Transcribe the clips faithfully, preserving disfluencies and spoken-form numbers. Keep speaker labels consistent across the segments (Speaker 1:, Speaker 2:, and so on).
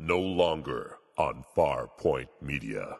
Speaker 1: no longer on Farpoint Media.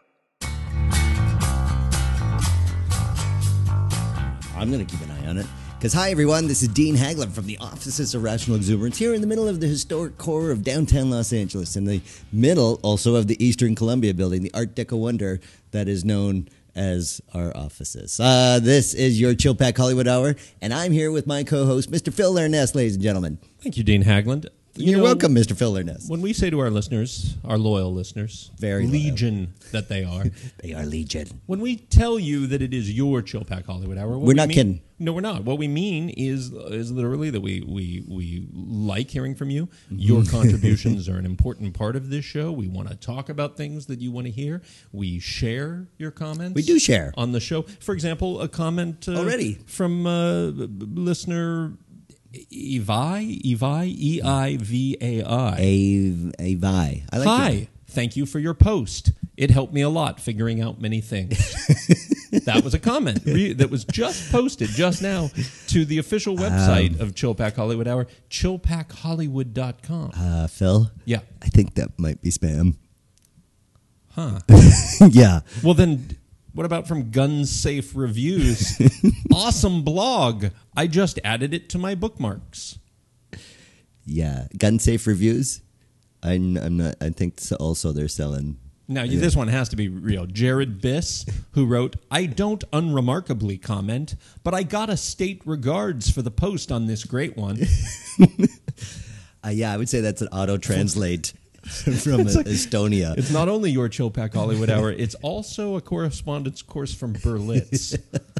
Speaker 2: I'm going to keep an eye on it. Because, hi, everyone, this is Dean Hagler from the Offices of Rational Exuberance here in the middle of the historic core of downtown Los Angeles, in the middle also of the Eastern Columbia building, the Art Deco wonder that is known as our offices. Uh, this is your Chill Pack Hollywood Hour, and I'm here with my co-host, Mister Phil Lernes, ladies and gentlemen.
Speaker 3: Thank you, Dean Hagland. You
Speaker 2: You're
Speaker 3: know,
Speaker 2: welcome, Mister Phil Lernes.
Speaker 3: When we say to our listeners, our loyal listeners,
Speaker 2: Very loyal.
Speaker 3: legion that they are,
Speaker 2: They are legion.
Speaker 3: when we tell you that it is your Chill Pack Hollywood Hour, what
Speaker 2: We're
Speaker 3: we
Speaker 2: not
Speaker 3: mean,
Speaker 2: kidding.
Speaker 3: No, we're not. What we mean is is literally that we we we like hearing from you. Your contributions are an important part of this show. We want to talk about things that you want to hear. We share your comments.
Speaker 2: We do share.
Speaker 3: on the show. For example, a comment uh,
Speaker 2: Already.
Speaker 3: from uh, b- b- listener Evi Evi E I V A I.
Speaker 2: A, a vi. I like
Speaker 3: Hi,
Speaker 2: it.
Speaker 3: thank you for your post. It helped me a lot figuring out many things. That was a comment re- that was just posted just now to the official website
Speaker 2: Um,
Speaker 3: of Chill Pack Hollywood Hour, chill pack hollywood dot com.
Speaker 2: Uh, Phil?
Speaker 3: Yeah.
Speaker 2: I think that might be spam.
Speaker 3: Huh.
Speaker 2: Yeah.
Speaker 3: Well, then, what about from Gun Safe Reviews? Awesome blog. I just added it to my bookmarks.
Speaker 2: Yeah. Gun safe reviews. I'm, I'm not, I think so also they're selling.
Speaker 3: Now, you this one has to be real. Jared Biss, who wrote, I don't unremarkably comment, but I gotta state regards for the post on this great one.
Speaker 2: Uh, yeah, I would say that's an auto translate from
Speaker 3: It's like-
Speaker 2: Estonia.
Speaker 3: It's not only your Chill Pack Hollywood Hour, it's also a correspondence course from Berlitz.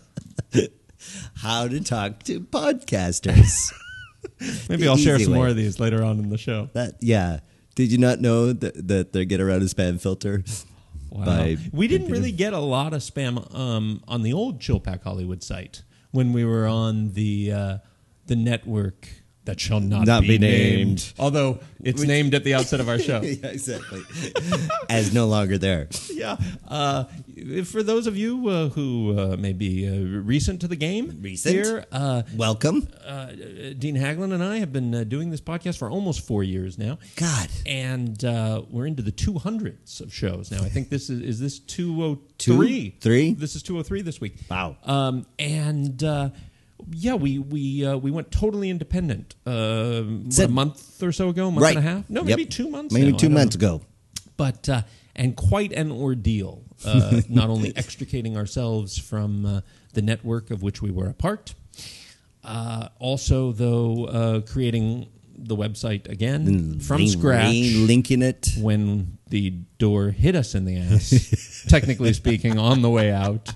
Speaker 2: How to talk to podcasters.
Speaker 3: Maybe
Speaker 2: The
Speaker 3: I'll share
Speaker 2: easy
Speaker 3: some
Speaker 2: way.
Speaker 3: more of these later on in the show.
Speaker 2: That yeah. Did you not know that, that they get around a spam filter?
Speaker 3: Wow.
Speaker 2: By
Speaker 3: We didn't
Speaker 2: thinking
Speaker 3: really get a lot of spam um, on the old Chill Pack Hollywood site when we were on the uh, the network that shall not,
Speaker 2: Not
Speaker 3: be,
Speaker 2: be
Speaker 3: named.
Speaker 2: named.
Speaker 3: Although it's
Speaker 2: Which-
Speaker 3: named at the outset of our show.
Speaker 2: yeah, exactly. As no longer there.
Speaker 3: Yeah. Uh, for those of you uh, who uh, may be uh, recent to the game,
Speaker 2: Recent?
Speaker 3: here, uh,
Speaker 2: Welcome.
Speaker 3: uh, Dean Hagland and I have been uh, doing this podcast for almost four years now.
Speaker 2: God.
Speaker 3: And uh, we're into the two hundreds of shows now. I think this is, is this two oh three?
Speaker 2: Two? Three?
Speaker 3: This is two oh three this week.
Speaker 2: Wow.
Speaker 3: Um, and uh, yeah, we we uh, we went totally independent uh, what,
Speaker 2: Said-
Speaker 3: a month or so ago, a month
Speaker 2: Right.
Speaker 3: and a half? No,
Speaker 2: Yep.
Speaker 3: maybe two months
Speaker 2: Maybe
Speaker 3: now, I
Speaker 2: two
Speaker 3: don't
Speaker 2: months
Speaker 3: know.
Speaker 2: ago.
Speaker 3: But uh, and quite an ordeal. Uh, not only extricating ourselves from uh, the network of which we were a part, uh, also though uh, creating the website again from
Speaker 2: Link-
Speaker 3: scratch
Speaker 2: Linking it.
Speaker 3: when the door hit us in the ass. Technically speaking, on the way out.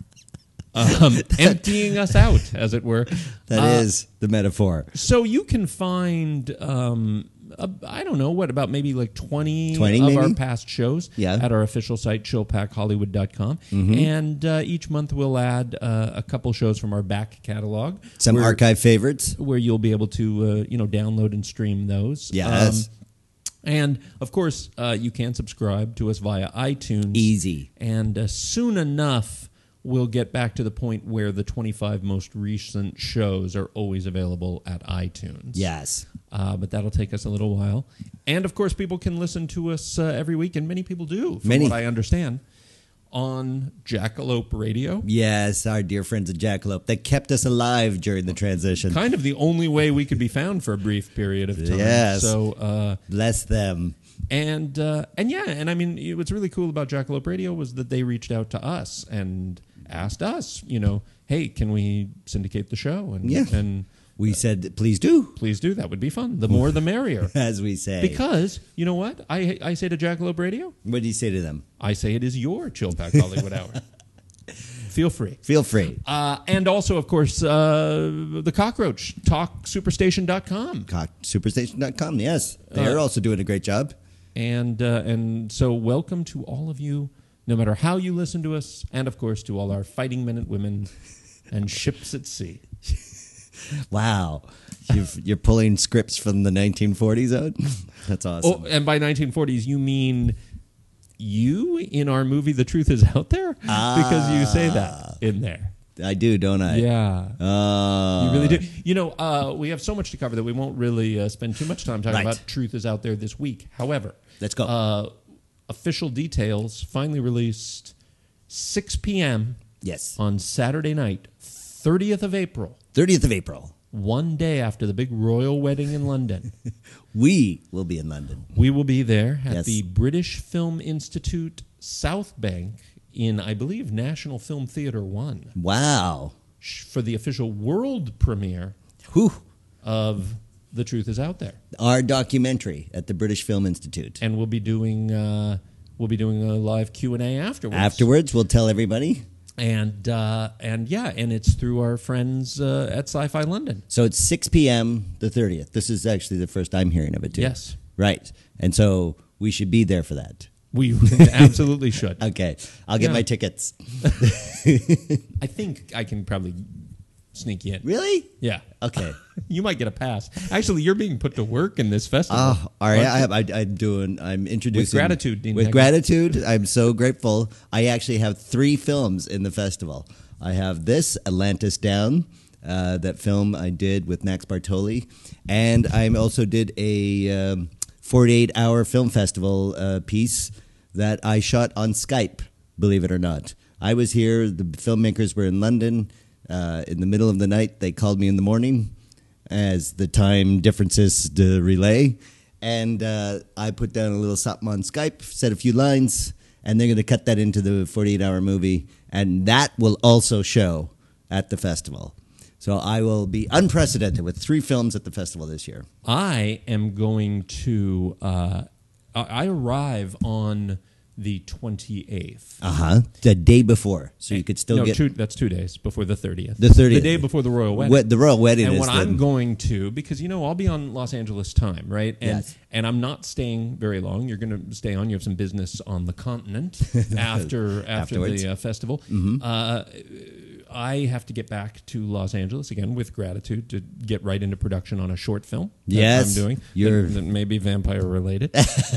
Speaker 3: Um, emptying us out, as it were.
Speaker 2: That
Speaker 3: Uh,
Speaker 2: is the metaphor.
Speaker 3: So you can find, um, a, I don't know, what, about maybe like twenty,
Speaker 2: twenty
Speaker 3: of
Speaker 2: maybe?
Speaker 3: our past shows
Speaker 2: Yeah.
Speaker 3: at our official site, chill pack hollywood dot com.
Speaker 2: Mm-hmm.
Speaker 3: And uh, each month we'll add uh, a couple shows from our back catalog.
Speaker 2: Some
Speaker 3: where,
Speaker 2: archive favorites.
Speaker 3: Where you'll be able to, uh, you know, download and stream those.
Speaker 2: Yes.
Speaker 3: Um, and, of course, uh, you can subscribe to us via iTunes.
Speaker 2: Easy.
Speaker 3: And uh, soon enough, we'll get back to the point where the twenty-five most recent shows are always available at iTunes.
Speaker 2: Yes.
Speaker 3: Uh, but that'll take us a little while. And, of course, people can listen to us uh, every week, and many people do, from
Speaker 2: Many.
Speaker 3: what I understand, on Jackalope Radio.
Speaker 2: Yes, our dear friends at Jackalope. They kept us alive during the transition.
Speaker 3: Kind of the only way we could be found for a brief period of time.
Speaker 2: Yes.
Speaker 3: So, uh,
Speaker 2: Bless them.
Speaker 3: and uh, and yeah, and I mean, what's really cool about Jackalope Radio was that they reached out to us and asked us, you know, hey, can we syndicate the show? And
Speaker 2: Yeah.
Speaker 3: and
Speaker 2: We said, please do,
Speaker 3: please do. That would be fun. The more, the merrier.
Speaker 2: as we say.
Speaker 3: Because you know what I I say to Jackalope Radio,
Speaker 2: What do you say to them?
Speaker 3: I say it is your Chill Pack Hollywood Hour. Feel free.
Speaker 2: Feel free.
Speaker 3: Uh, and also, of course, uh, the Cockroach, talk superstation dot com.
Speaker 2: Co- Superstation dot com, yes. They're
Speaker 3: Uh,
Speaker 2: also doing a great job.
Speaker 3: And uh, and so welcome to all of you, no matter how you listen to us, and of course to all our fighting men and women and ships at sea.
Speaker 2: Wow. You've, you're pulling scripts from the nineteen forties out? That's awesome.
Speaker 3: Oh, and by nineteen forties, you mean you in our movie The Truth Is Out There? Because you say that in there.
Speaker 2: I do, don't I?
Speaker 3: Yeah.
Speaker 2: Uh,
Speaker 3: You really do. You know, uh, we have so much to cover that we won't really uh, spend too much time talking
Speaker 2: Right.
Speaker 3: about Truth is Out There this week. However,
Speaker 2: Let's go.
Speaker 3: Uh, official details finally released six p.m.
Speaker 2: Yes.
Speaker 3: on Saturday night, thirtieth of April,
Speaker 2: thirtieth of April.
Speaker 3: one day after the big royal wedding in London.
Speaker 2: We will be in London.
Speaker 3: We will be there at
Speaker 2: Yes.
Speaker 3: the British Film Institute South Bank in, I believe, National Film Theatre one
Speaker 2: Wow.
Speaker 3: sh- for the official world premiere
Speaker 2: Whew.
Speaker 3: of The Truth is Out There.
Speaker 2: Our documentary at the British Film Institute.
Speaker 3: And we'll be doing uh, we'll be doing a live Q and A afterwards.
Speaker 2: Afterwards, we'll tell everybody.
Speaker 3: And uh, and yeah, and it's through our friends uh, at Sci-Fi London.
Speaker 2: So it's six p.m. the thirtieth. This is actually the first I'm hearing of it, too.
Speaker 3: Yes.
Speaker 2: Right. And so we should be there for that.
Speaker 3: We absolutely should.
Speaker 2: Okay. I'll get
Speaker 3: Yeah.
Speaker 2: my tickets.
Speaker 3: I think I can probably sneak you in.
Speaker 2: Really?
Speaker 3: Yeah.
Speaker 2: Okay.
Speaker 3: You might get a pass. Actually, you're being put to work in this festival.
Speaker 2: Oh, all right.
Speaker 3: Aren't
Speaker 2: I,
Speaker 3: you?
Speaker 2: I, I'm doing. I'm introducing
Speaker 3: gratitude, Dean
Speaker 2: With
Speaker 3: Hagen.
Speaker 2: gratitude, I'm so grateful. I actually have three films in the festival. I have this Atlantis Down, uh, that film I did with Max Bartoli, and I also did a um, forty-eight hour film festival uh, piece that I shot on Skype. Believe it or not, I was here. The filmmakers were in London. Uh, in the middle of the night, they called me in the morning as the time differences to relay. And uh, I put down a little something on Skype, said a few lines, and they're going to cut that into the forty-eight hour movie. And that will also show at the festival. So I will be unprecedented with three films at the festival this year.
Speaker 3: I am going to. Uh, I I arrive on the twenty-eighth.
Speaker 2: Uh huh. The day before. So you could still
Speaker 3: no,
Speaker 2: get
Speaker 3: two, that's two days before the thirtieth.
Speaker 2: the thirtieth.
Speaker 3: The day before the royal wedding.
Speaker 2: Wed- the royal wedding
Speaker 3: and
Speaker 2: is
Speaker 3: what
Speaker 2: the,
Speaker 3: I'm going to, because, you know, I'll be on Los Angeles time, right? And
Speaker 2: Yes.
Speaker 3: and I'm not staying very long. You're going to stay on. You have some business on the continent after after
Speaker 2: Afterwards.
Speaker 3: the uh, festival. Uh, I have to get back to Los Angeles again with gratitude to get right into production on a short film that
Speaker 2: Yes,
Speaker 3: I'm doing.
Speaker 2: you're-
Speaker 3: that, that may be vampire related.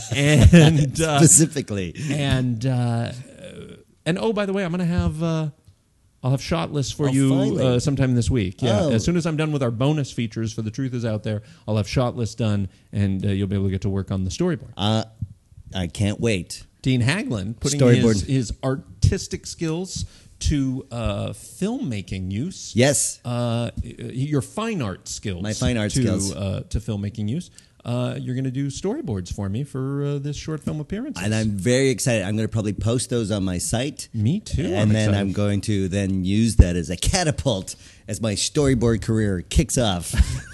Speaker 3: and uh,
Speaker 2: specifically.
Speaker 3: and uh, and oh, by the way, I'm going to have uh, I'll have shot lists for
Speaker 2: Oh,
Speaker 3: you
Speaker 2: finally.
Speaker 3: uh, sometime this week. Yeah,
Speaker 2: Oh.
Speaker 3: as soon as I'm done with our bonus features for The Truth Is Out There, I'll have shot lists done, and uh, you'll be able to get to work on the storyboard.
Speaker 2: Uh, I can't wait.
Speaker 3: Dean Haglund putting
Speaker 2: Storyboard.
Speaker 3: his, his artistic skills to uh, filmmaking use.
Speaker 2: Yes.
Speaker 3: Uh, your fine art skills.
Speaker 2: My fine art
Speaker 3: to,
Speaker 2: skills.
Speaker 3: Uh, to filmmaking use. Uh, you're going to do storyboards for me for uh, this short film appearance.
Speaker 2: And I'm very excited. I'm going to probably post those on my site.
Speaker 3: Me too.
Speaker 2: And
Speaker 3: I'm
Speaker 2: then
Speaker 3: excited.
Speaker 2: I'm going to then use that as a catapult as my storyboard career kicks off.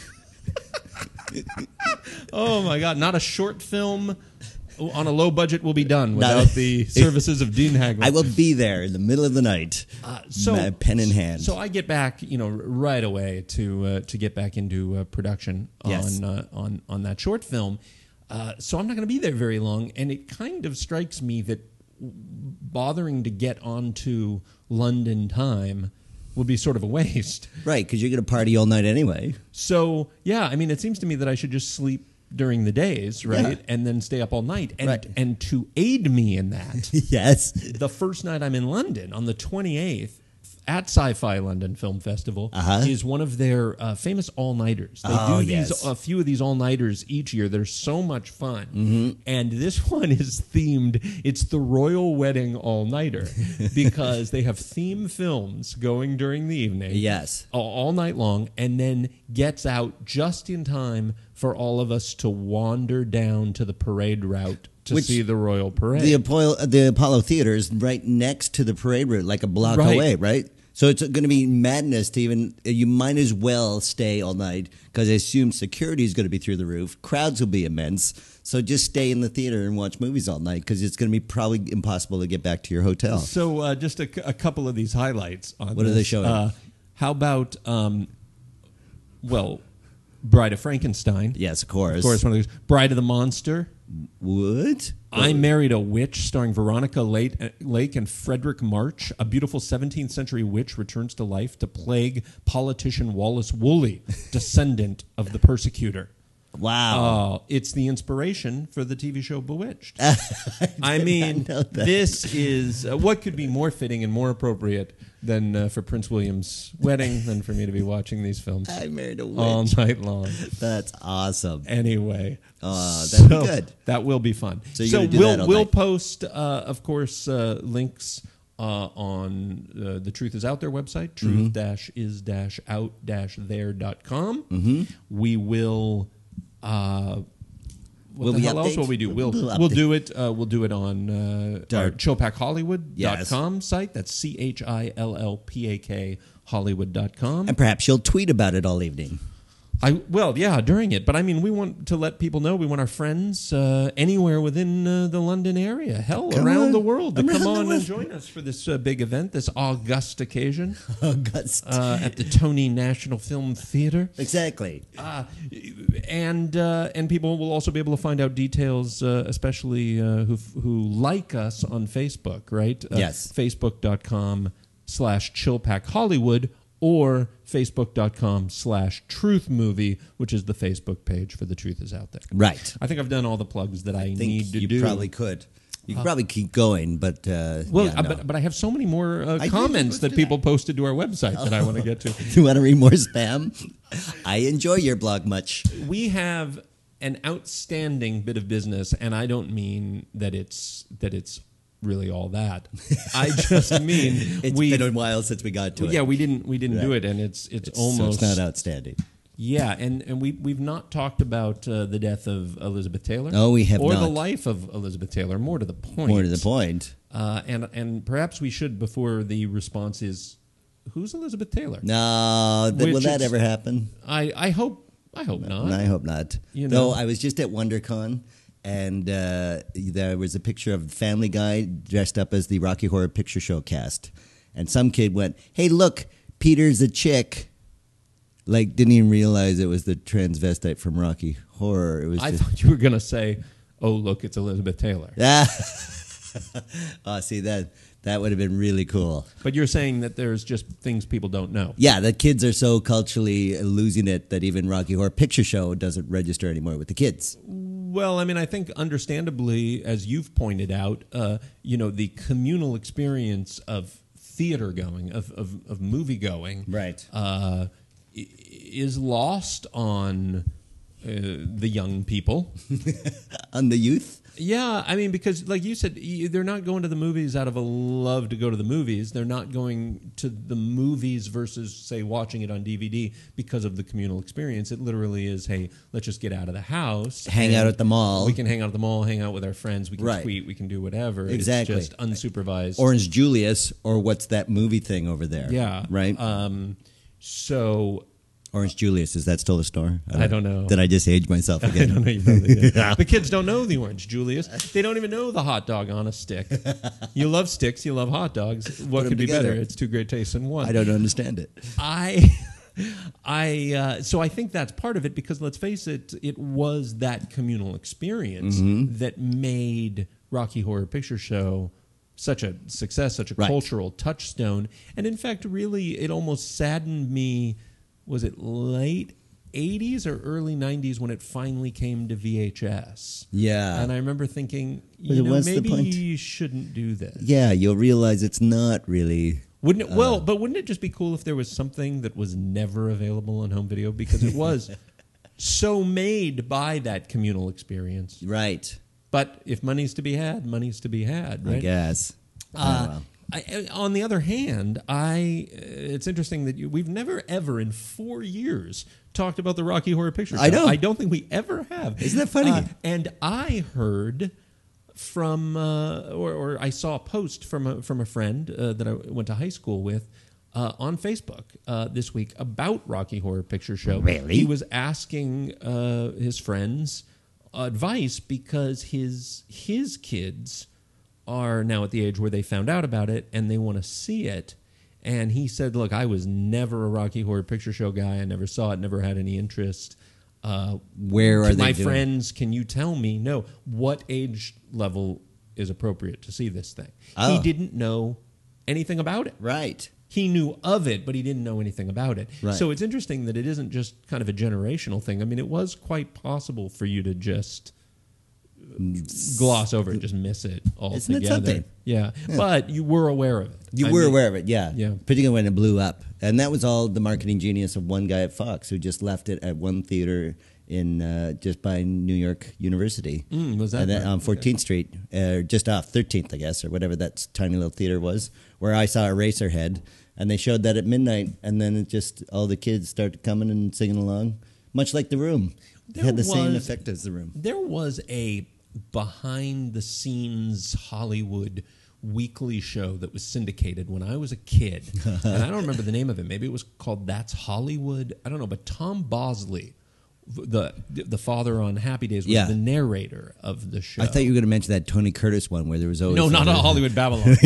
Speaker 3: Oh my God! Not a short film on a low budget will be done
Speaker 2: Not-
Speaker 3: without the services of Dean Haglund.
Speaker 2: I will be there in the middle of the night,
Speaker 3: Uh, so
Speaker 2: my pen in hand.
Speaker 3: So I get back, you know, right away to uh, to get back into uh, production
Speaker 2: Yes.
Speaker 3: on uh, on on that short film. Uh, so I'm not going to be there very long, and it kind of strikes me that bothering to get onto London time would be sort of a waste.
Speaker 2: Right, because you're going to party all night anyway.
Speaker 3: So yeah, I mean, it seems to me that I should just sleep during the days, right,
Speaker 2: Yeah.
Speaker 3: and then stay up all night. And
Speaker 2: Right.
Speaker 3: and to aid me in that,
Speaker 2: Yes.
Speaker 3: the first night I'm in London on the twenty-eighth at Sci-Fi London Film Festival
Speaker 2: Uh-huh.
Speaker 3: is one of their uh, famous all-nighters. They
Speaker 2: Oh,
Speaker 3: do these
Speaker 2: yes.
Speaker 3: a few of these all-nighters each year. They're so much fun,
Speaker 2: Mm-hmm.
Speaker 3: and this one is themed. It's the Royal Wedding all-nighter because they have theme films going during the evening.
Speaker 2: Yes.
Speaker 3: all, all night long, and then gets out just in time for all of us to wander down to the parade route to
Speaker 2: Which-
Speaker 3: see the Royal Parade.
Speaker 2: The Apollo, the Apollo Theater is right next to the parade route, like a block
Speaker 3: Right.
Speaker 2: away, right? So it's going to be madness to even, you might as well stay all night because I assume security is going to be through the roof. Crowds will be immense. So just stay in the theater and watch movies all night because it's going to be probably impossible to get back to your hotel.
Speaker 3: So, uh, just a, a couple of these highlights. On
Speaker 2: What are they
Speaker 3: this.
Speaker 2: showing?
Speaker 3: Uh, how about, um, well, Bride of Frankenstein?
Speaker 2: Yes, of course.
Speaker 3: Of course, one of those. Bride of the Monster.
Speaker 2: What?
Speaker 3: I Married a Witch, starring Veronica Lake, Lake and Frederick March. A beautiful seventeenth century witch returns to life to plague politician Wallace Woolley, descendant of the persecutor.
Speaker 2: Wow.
Speaker 3: Oh, it's the inspiration for the T V show Bewitched. I mean,
Speaker 2: know that.
Speaker 3: this is uh, what could be more fitting and more appropriate than uh, for Prince William's wedding than for me to be watching these films
Speaker 2: I married a witch.
Speaker 3: all night long.
Speaker 2: That's awesome.
Speaker 3: Anyway,
Speaker 2: Oh, that'd
Speaker 3: so
Speaker 2: be good.
Speaker 3: That will be fun.
Speaker 2: So you're
Speaker 3: So,
Speaker 2: gonna do
Speaker 3: we'll
Speaker 2: that all
Speaker 3: we'll
Speaker 2: night.
Speaker 3: post, uh, of course, uh, links uh, on uh, the Truth Is Out There website,
Speaker 2: Mm-hmm.
Speaker 3: truth is out there dot com. Mm-hmm. We will. Uh, what
Speaker 2: Will
Speaker 3: the
Speaker 2: we
Speaker 3: hell else
Speaker 2: update?
Speaker 3: will we do? We'll
Speaker 2: We'll
Speaker 3: we'll
Speaker 2: update.
Speaker 3: do it. Uh, we'll do it on uh, our
Speaker 2: Our-
Speaker 3: chilpak hollywood dot com
Speaker 2: Yes.
Speaker 3: site. That's C H I L L P A K Hollywood dot com.
Speaker 2: And perhaps you'll tweet about it all evening.
Speaker 3: I well, yeah, during it, but I mean, we want to let people know. We want our friends uh, anywhere within uh, the London area, hell,
Speaker 2: Come
Speaker 3: around
Speaker 2: on.
Speaker 3: the world, to
Speaker 2: Around
Speaker 3: come
Speaker 2: the
Speaker 3: on and
Speaker 2: world.
Speaker 3: join us for this uh, big event, this august occasion
Speaker 2: August.
Speaker 3: uh, at the Tony National Film Theater.
Speaker 2: Exactly.
Speaker 3: Uh, and uh, and people will also be able to find out details, uh, especially uh, who who like us on Facebook, right? Uh,
Speaker 2: Yes.
Speaker 3: Facebook dot com slash Chillpack Hollywood or Facebook dot com slash Truth Movie, which is the Facebook page for The Truth Is Out There.
Speaker 2: Right.
Speaker 3: I think I've done all the plugs that I,
Speaker 2: I think
Speaker 3: need to
Speaker 2: you
Speaker 3: do.
Speaker 2: probably could. You could probably keep going, but uh,
Speaker 3: Well,
Speaker 2: yeah,
Speaker 3: uh,
Speaker 2: no.
Speaker 3: but, but I have so many more uh,
Speaker 2: I
Speaker 3: comments
Speaker 2: did-
Speaker 3: that people posted to our website that I want to get to.
Speaker 2: you want to read more spam? I enjoy your blog much.
Speaker 3: We have an outstanding bit of business, and I don't mean that it's that it's really all that. I just mean
Speaker 2: It's
Speaker 3: we.
Speaker 2: been a while since we got to it.
Speaker 3: yeah, we didn't we didn't do
Speaker 2: Right.
Speaker 3: it, and it's it's,
Speaker 2: It's-
Speaker 3: almost
Speaker 2: so it's not outstanding.
Speaker 3: yeah, and, and we we've not talked about uh, the death of Elizabeth Taylor.
Speaker 2: Oh, we have
Speaker 3: or
Speaker 2: not.
Speaker 3: the life of Elizabeth Taylor. More to the point.
Speaker 2: More to the point.
Speaker 3: Uh, and and perhaps we should before the response is, who's Elizabeth Taylor?
Speaker 2: No, th- will
Speaker 3: Which
Speaker 2: that
Speaker 3: is-
Speaker 2: ever happen?
Speaker 3: I I hope I hope not.
Speaker 2: I hope not.
Speaker 3: You
Speaker 2: No,
Speaker 3: know.
Speaker 2: I was just at WonderCon, and uh, there was a picture of Family Guy dressed up as the Rocky Horror Picture Show cast, and some kid went, "Hey, look, Peter's a chick." Like, didn't even realize it was the transvestite from Rocky Horror. It was
Speaker 3: I
Speaker 2: just,
Speaker 3: thought you were going to say, "Oh, look, it's Elizabeth Taylor."
Speaker 2: ah. Oh, see that that would have been really cool.
Speaker 3: But you're saying that there's just things people don't know.
Speaker 2: Yeah, the kids are so culturally losing it that even Rocky Horror Picture Show doesn't register anymore with the kids.
Speaker 3: Well, I mean, I think understandably, as you've pointed out, uh, you know, the communal experience of theater going, of, of, of movie going,
Speaker 2: Right.
Speaker 3: uh, i- is lost on uh, the young people.
Speaker 2: On the youth?
Speaker 3: Yeah, I mean, because like you said, y- they're not going to the movies out of a love to go to the movies. They're not going to the movies versus, say, watching it on D V D because of the communal experience. It literally is, hey, let's just get out of the house.
Speaker 2: Hang
Speaker 3: and
Speaker 2: out at the mall.
Speaker 3: We can hang out at the mall, hang out with our friends. We can
Speaker 2: Right.
Speaker 3: tweet. We can do whatever.
Speaker 2: Exactly.
Speaker 3: It's just unsupervised.
Speaker 2: Orange Julius, or what's that movie thing over there?
Speaker 3: yeah.
Speaker 2: Right?
Speaker 3: Um, so
Speaker 2: Orange Julius, is that still a store?
Speaker 3: I don't know.
Speaker 2: Did I just age myself
Speaker 3: I
Speaker 2: again?
Speaker 3: don't know. You probably did. The kids don't know the Orange Julius. They don't even know the hot dog on a stick. You love sticks. You love hot dogs. What
Speaker 2: Put 'em
Speaker 3: could be
Speaker 2: together.
Speaker 3: better? It's two great tastes in one.
Speaker 2: I don't understand it.
Speaker 3: I, I, uh, so I think that's part of it because let's face it, it was that communal experience
Speaker 2: Mm-hmm.
Speaker 3: that made Rocky Horror Picture Show such a success, such a
Speaker 2: Right.
Speaker 3: cultural touchstone. And in fact, really, it almost saddened me. Was it late eighties or early nineties when it finally came to V H S?
Speaker 2: Yeah.
Speaker 3: And I remember thinking,
Speaker 2: But
Speaker 3: you know,
Speaker 2: what's the
Speaker 3: maybe
Speaker 2: point?
Speaker 3: you shouldn't do this.
Speaker 2: Yeah, you'll realize it's not really.
Speaker 3: Wouldn't it? Well, but wouldn't it just be cool if there was something that was never available on home video because it was so made by that communal experience?
Speaker 2: Right.
Speaker 3: But if money's to be had, money's to be had, right?
Speaker 2: I guess.
Speaker 3: Uh,
Speaker 2: Oh, well.
Speaker 3: I, on the other hand, I uh, it's interesting that you, we've never ever in four years talked about the Rocky Horror Picture Show.
Speaker 2: I know.
Speaker 3: I don't think we ever have.
Speaker 2: Isn't that funny?
Speaker 3: Uh, and I heard from, uh, or, or I saw a post from a, from a friend uh, that I went to high school with uh, on Facebook uh, this week about Rocky Horror Picture Show.
Speaker 2: Really?
Speaker 3: He was asking uh, his friends advice because his his kids are now at the age where they found out about it and they want to see it. And he said, look, I was never a Rocky Horror Picture Show guy. I never saw it, never had any interest. Uh,
Speaker 2: Where are they
Speaker 3: my
Speaker 2: doing-
Speaker 3: friends, can you tell me, no, what age level is appropriate to see this thing?
Speaker 2: Oh.
Speaker 3: He didn't know anything about it.
Speaker 2: Right.
Speaker 3: he knew of it, but he didn't know anything about it.
Speaker 2: Right.
Speaker 3: So it's interesting that it isn't just kind of a generational thing. I mean, it was quite possible for you to just gloss over it, just miss it altogether.
Speaker 2: Isn't it something?
Speaker 3: Yeah. yeah, but you were aware of it.
Speaker 2: You
Speaker 3: I
Speaker 2: were
Speaker 3: mean,
Speaker 2: aware of it, yeah.
Speaker 3: Yeah.
Speaker 2: Particularly when it blew up. And that was all the marketing genius of one guy at Fox who just left it at one theater in uh, just by New York University.
Speaker 3: Mm, was that
Speaker 2: and then
Speaker 3: right?
Speaker 2: on fourteenth Street, uh, just off thirteenth, I guess, or whatever that tiny little theater was, where I saw Eraserhead. And they showed that at midnight, and then it just, all the kids started coming and singing along, much like The Room. It had the
Speaker 3: There
Speaker 2: same
Speaker 3: was-
Speaker 2: effect as The Room.
Speaker 3: There was a behind-the-scenes Hollywood weekly show that was syndicated when I was a kid. And I don't remember the name of it. Maybe it was called That's Hollywood. I don't know. But Tom Bosley, the the father on Happy Days, was
Speaker 2: Yeah.
Speaker 3: the narrator of the show.
Speaker 2: I thought you were going to mention that Tony Curtis one where there was always...
Speaker 3: No, not
Speaker 2: a
Speaker 3: a Hollywood Babylon.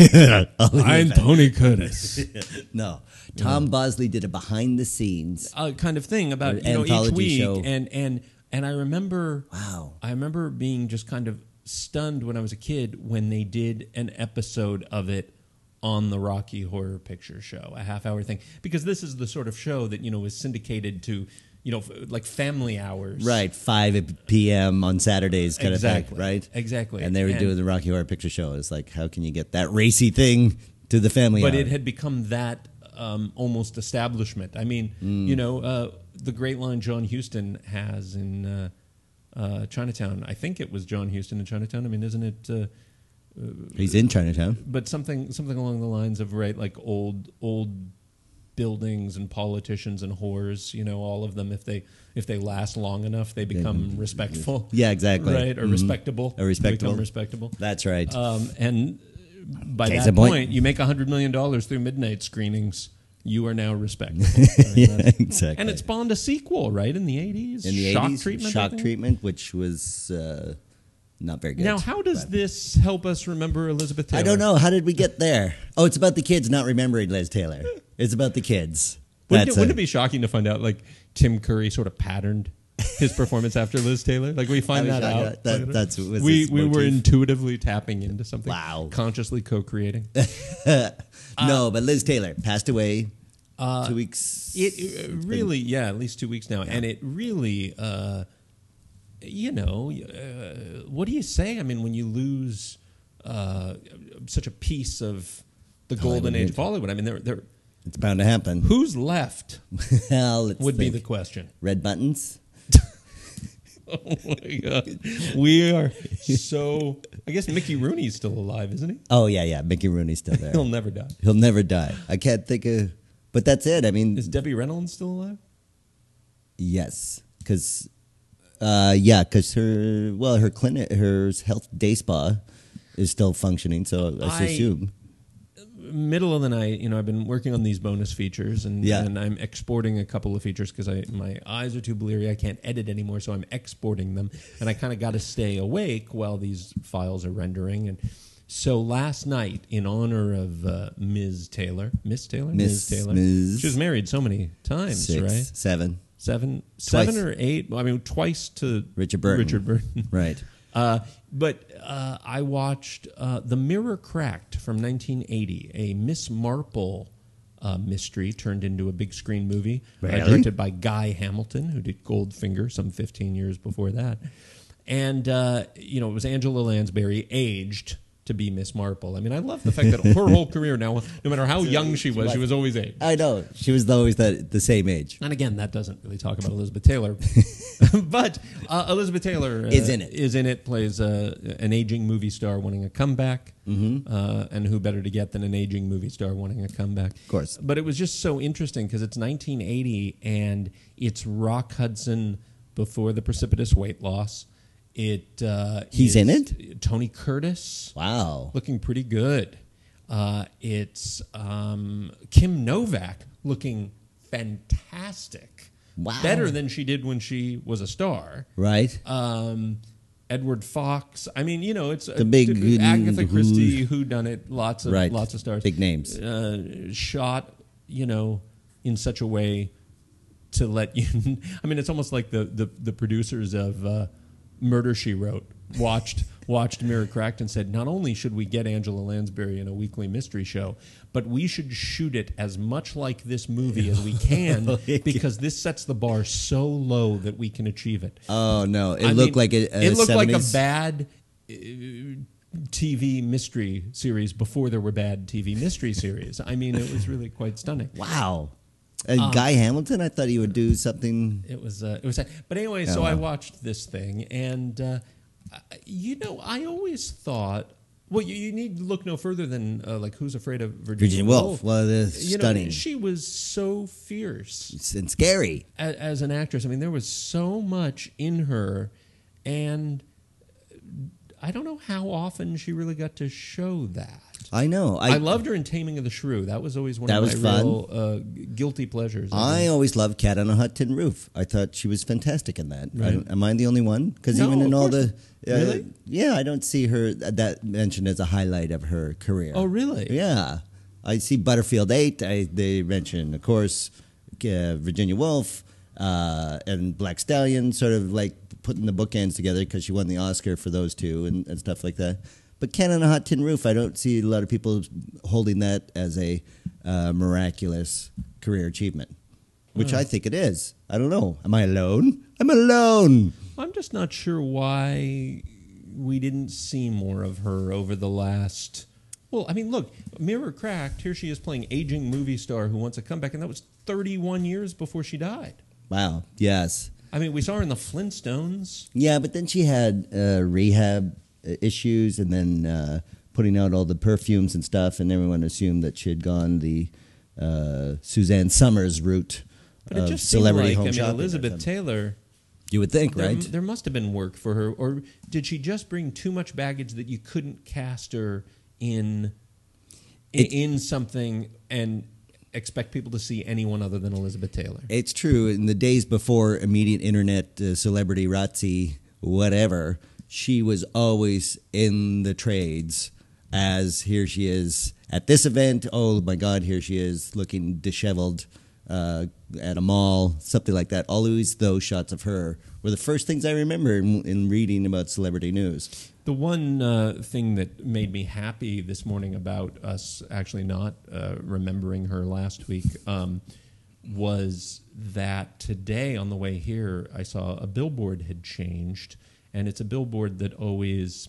Speaker 3: I'm Tony Curtis.
Speaker 2: No. Tom Bosley did a behind-the-scenes...
Speaker 3: uh, kind of thing about
Speaker 2: An
Speaker 3: you know each
Speaker 2: anthology
Speaker 3: week,
Speaker 2: show.
Speaker 3: and and and I remember,
Speaker 2: Wow.
Speaker 3: I remember being just kind of stunned when I was a kid when they did an episode of it on the Rocky Horror Picture Show, a half-hour thing, because this is the sort of show that you know is syndicated to you know f- like family hours,
Speaker 2: Right, five p.m. on Saturdays kind
Speaker 3: Exactly.
Speaker 2: of thing, right?
Speaker 3: Exactly.
Speaker 2: And they were
Speaker 3: And-
Speaker 2: doing the Rocky Horror Picture Show. It's like, how can you get that racy thing to the family
Speaker 3: But
Speaker 2: hour?
Speaker 3: it had become that um, almost establishment. I mean,
Speaker 2: Mm.
Speaker 3: you know, uh, the great line John Huston has in uh, uh, Chinatown. I think it was John Huston in Chinatown. I mean, isn't it? Uh,
Speaker 2: He's in Chinatown.
Speaker 3: but something something along the lines of right, like old old buildings and politicians and whores. You know, all of them. If they if they last long enough, they become respectful.
Speaker 2: Yeah, exactly.
Speaker 3: Right, or
Speaker 2: Mhm.
Speaker 3: respectable.
Speaker 2: Or respectable.
Speaker 3: Become respectable.
Speaker 2: That's right.
Speaker 3: Um, and by
Speaker 2: Case
Speaker 3: that
Speaker 2: in point.
Speaker 3: point, you make a hundred million dollars through midnight screenings. You are now respectable. I mean,
Speaker 2: yeah,
Speaker 3: that's-
Speaker 2: exactly.
Speaker 3: And it spawned a sequel, right, in the eighties.
Speaker 2: in the
Speaker 3: Shock
Speaker 2: eighties,
Speaker 3: treatment. I
Speaker 2: Shock
Speaker 3: think?
Speaker 2: Treatment, which was uh, not very good.
Speaker 3: Now, how does
Speaker 2: but-
Speaker 3: this help us remember Elizabeth Taylor?
Speaker 2: I don't know. How did we get there? Oh, it's about the kids not remembering Liz Taylor. It's about the kids.
Speaker 3: Wouldn't,
Speaker 2: That's
Speaker 3: it, wouldn't
Speaker 2: a-
Speaker 3: it be shocking to find out like Tim Curry sort of patterned his performance after Liz Taylor? Like we find
Speaker 2: I
Speaker 3: that
Speaker 2: was
Speaker 3: out.
Speaker 2: shocked. That- that's- was
Speaker 3: we
Speaker 2: his
Speaker 3: we were
Speaker 2: motif.
Speaker 3: intuitively tapping into something.
Speaker 2: Wow.
Speaker 3: Consciously co-creating.
Speaker 2: no, but Liz Taylor passed away
Speaker 3: Uh,
Speaker 2: two weeks.
Speaker 3: It, it really, yeah, at least two weeks now, and it really, uh, you know, uh, what do you say? I mean, when you lose uh, such a piece of the golden
Speaker 2: Hollywood.
Speaker 3: age of Hollywood, I mean, there, there,
Speaker 2: It's bound to happen.
Speaker 3: who's left
Speaker 2: Well, let's
Speaker 3: would be
Speaker 2: think.
Speaker 3: the question.
Speaker 2: Red buttons.
Speaker 3: Oh my God, we are so. I guess Mickey Rooney's still alive, isn't he?
Speaker 2: Oh yeah, yeah. Mickey Rooney's still there.
Speaker 3: He'll never die.
Speaker 2: He'll never die. I can't think of, but that's it. I mean,
Speaker 3: Is Debbie Reynolds still alive?
Speaker 2: yes, because, uh, yeah, because her well, her clinic, her health day spa is still functioning. So I,
Speaker 3: I-
Speaker 2: assume.
Speaker 3: Middle of the night, you know, I've been working on these bonus features, and,
Speaker 2: Yeah.
Speaker 3: and I'm exporting a couple of features because I my eyes are too bleary. I can't edit anymore, so I'm exporting them, and I kind of got to stay awake while these files are rendering. And so last night, in honor of uh, Miz Taylor, Miss Taylor,
Speaker 2: Miss-
Speaker 3: Taylor,
Speaker 2: Miz
Speaker 3: she was married so many times,
Speaker 2: Six,
Speaker 3: right?
Speaker 2: seven.
Speaker 3: Seven,
Speaker 2: Twice.
Speaker 3: seven or eight. Well, I mean, twice to
Speaker 2: Richard Burton.
Speaker 3: Richard Burton.
Speaker 2: Right.
Speaker 3: Uh, but uh, I watched uh, The Mirror Cracked from nineteen eighty, a Miss Marple uh, mystery turned into a big screen movie, uh,
Speaker 2: Really?
Speaker 3: directed by Guy Hamilton, who did Goldfinger some fifteen years before that. And, uh, you know, it was Angela Lansbury aged to be Miss Marple. I mean, I love the fact that her whole career now, no matter how young she was, she was always aged.
Speaker 2: I know she was always the the same age.
Speaker 3: And again, that doesn't really talk about Elizabeth Taylor, but uh, Elizabeth Taylor uh,
Speaker 2: Is in it.
Speaker 3: Is in it. Plays uh, an aging movie star wanting a comeback, mm-hmm. uh, and who better to get than an aging movie star wanting a comeback? Of
Speaker 2: course.
Speaker 3: But it was just so interesting because it's nineteen eighty and it's Rock Hudson before the precipitous weight loss. It uh,
Speaker 2: He's
Speaker 3: is
Speaker 2: in it?
Speaker 3: Tony Curtis.
Speaker 2: Wow.
Speaker 3: Looking pretty good. Uh, it's um, Kim Novak looking fantastic.
Speaker 2: Wow.
Speaker 3: Better than she did when she was a star.
Speaker 2: Right.
Speaker 3: Um, Edward Fox. I mean, you know, it's
Speaker 2: The big
Speaker 3: uh, Agatha
Speaker 2: who-
Speaker 3: Christie, who done it. Lots of
Speaker 2: Right.
Speaker 3: lots of stars.
Speaker 2: Big names.
Speaker 3: Uh, shot, you know, in such a way to let you. I mean, it's almost like the the, the producers of uh, Murder She Wrote watched watched Mirror Cracked and said, not only should we get Angela Lansbury in a weekly mystery show, but we should shoot it as much like this movie as we can because this sets the bar so low that we can achieve it.
Speaker 2: Oh no! It
Speaker 3: I
Speaker 2: looked
Speaker 3: mean,
Speaker 2: like a, a
Speaker 3: it looked
Speaker 2: seventies.
Speaker 3: like a bad uh, T V mystery series before there were bad T V mystery series. I mean, it was really quite stunning.
Speaker 2: Wow. And
Speaker 3: Um,
Speaker 2: Guy Hamilton, I thought he would do something.
Speaker 3: It was, uh, it was, but anyway.
Speaker 2: Oh,
Speaker 3: So
Speaker 2: wow.
Speaker 3: I watched this thing, and uh, you know, I always thought, well, you, you need to look no further than uh, like Who's Afraid of Virginia,
Speaker 2: Virginia Woolf. Well, it's
Speaker 3: You know,
Speaker 2: stunning.
Speaker 3: she was so fierce
Speaker 2: And scary.
Speaker 3: as, as an actress. I mean, there was so much in her, and I don't know how often she really got to show that.
Speaker 2: I know.
Speaker 3: I, loved her in Taming of the Shrew. That was always one
Speaker 2: That
Speaker 3: of
Speaker 2: was
Speaker 3: my
Speaker 2: fun.
Speaker 3: real uh, guilty pleasures.
Speaker 2: I always loved Cat on a Hot Tin Roof. I thought she was fantastic in that. I
Speaker 3: Right.
Speaker 2: don't- am I the only one? Because
Speaker 3: No,
Speaker 2: even in
Speaker 3: of
Speaker 2: all
Speaker 3: course.
Speaker 2: the, uh,
Speaker 3: Really?
Speaker 2: yeah, I don't see her that mentioned as a highlight of her career.
Speaker 3: Oh, really?
Speaker 2: Yeah, I see Butterfield Eight. I, they mention, of course, uh, Virginia Woolf uh, and Black Stallion, sort of like putting the bookends together because she won the Oscar for those two and, and stuff like that. But Cat on a Hot Tin Roof, I don't see a lot of people holding that as a uh, miraculous career achievement, which
Speaker 3: Oh.
Speaker 2: I think it is. I don't know. Am I alone? I'm alone.
Speaker 3: I'm just not sure why we didn't see more of her over the last. Well, I mean, look, Mirror Cracked. Here she is playing aging movie star who wants a comeback, and that was thirty-one years before she died.
Speaker 2: Wow. Yes.
Speaker 3: I mean, we saw her in the Flintstones.
Speaker 2: Yeah, but then she had uh, rehab uh, issues, and then uh, putting out all the perfumes and stuff, and everyone assumed that she had gone the uh, Suzanne Summers route
Speaker 3: But it
Speaker 2: of
Speaker 3: just seemed
Speaker 2: celebrity
Speaker 3: like,
Speaker 2: home
Speaker 3: I mean,
Speaker 2: shopping or
Speaker 3: Elizabeth
Speaker 2: something.
Speaker 3: Taylor.
Speaker 2: You would think,
Speaker 3: There,
Speaker 2: right?
Speaker 3: there must have been work for her, or did she just bring too much baggage that you couldn't cast her in in,
Speaker 2: It-
Speaker 3: in something and expect people to see anyone other than Elizabeth Taylor?
Speaker 2: It's true. In the days before immediate internet uh, celebrity razzi, whatever, she was always in the trades. As here she is at this event. Oh my God, here she is looking disheveled uh, at a mall, something like that. Always those shots of her were the first things I remember in, in reading about celebrity news.
Speaker 3: The one uh, thing that made me happy this morning about us actually not uh, remembering her last week um, was that today on the way here, I saw a billboard had changed, and it's a billboard that always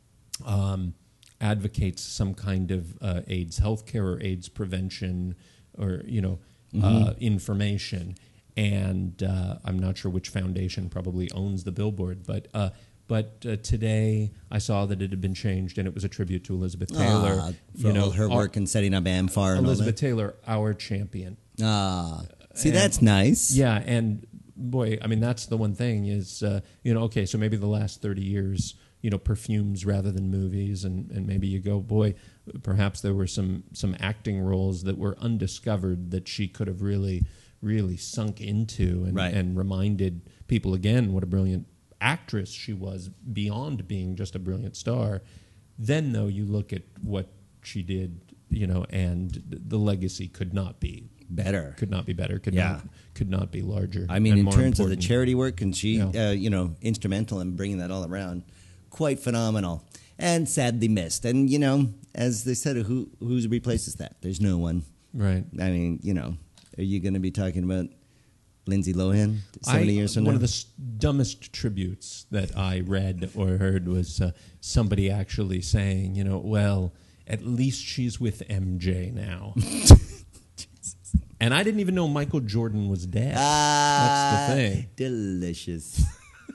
Speaker 3: um, advocates some kind of uh, AIDS healthcare or AIDS prevention or, you know, uh, information. And uh, I'm not sure which foundation probably owns the billboard, but uh, but uh, today I saw that it had been changed, and it was a tribute to Elizabeth Taylor.
Speaker 2: Ah, for all her
Speaker 3: our-
Speaker 2: work in setting up AmFAR and all
Speaker 3: Elizabeth
Speaker 2: that.
Speaker 3: Taylor, our champion.
Speaker 2: Ah, see,
Speaker 3: And-
Speaker 2: that's nice.
Speaker 3: Yeah, and boy, I mean, that's the one thing is, uh, you know, okay, so maybe the last thirty years, you know, perfumes rather than movies, and, and maybe you go, boy, perhaps there were some, some acting roles that were undiscovered that she could have really, really sunk into and,
Speaker 2: Right.
Speaker 3: and reminded people again what a brilliant actress she was beyond being just a brilliant star. Then, though, you look at what she did, you know, and the legacy could not be
Speaker 2: Better.
Speaker 3: could not be better. Could
Speaker 2: Yeah.
Speaker 3: not could not be larger.
Speaker 2: I mean,
Speaker 3: and
Speaker 2: in
Speaker 3: more
Speaker 2: terms of the
Speaker 3: important.
Speaker 2: charity work, and she,
Speaker 3: Yeah.
Speaker 2: uh, you know, instrumental in bringing that all around, quite phenomenal, and sadly missed. And you know, as they said, who who replaces that? There's no one.
Speaker 3: right?
Speaker 2: I mean, you know, are you going to be talking about Lindsay Lohan seventy
Speaker 3: I,
Speaker 2: years from
Speaker 3: one
Speaker 2: now?
Speaker 3: of the s- dumbest tributes that I read or heard was uh, somebody actually saying, you know, well, at least she's with M J now. And I didn't even know Michael Jordan was dead.
Speaker 2: Ah,
Speaker 3: That's the thing.
Speaker 2: Delicious.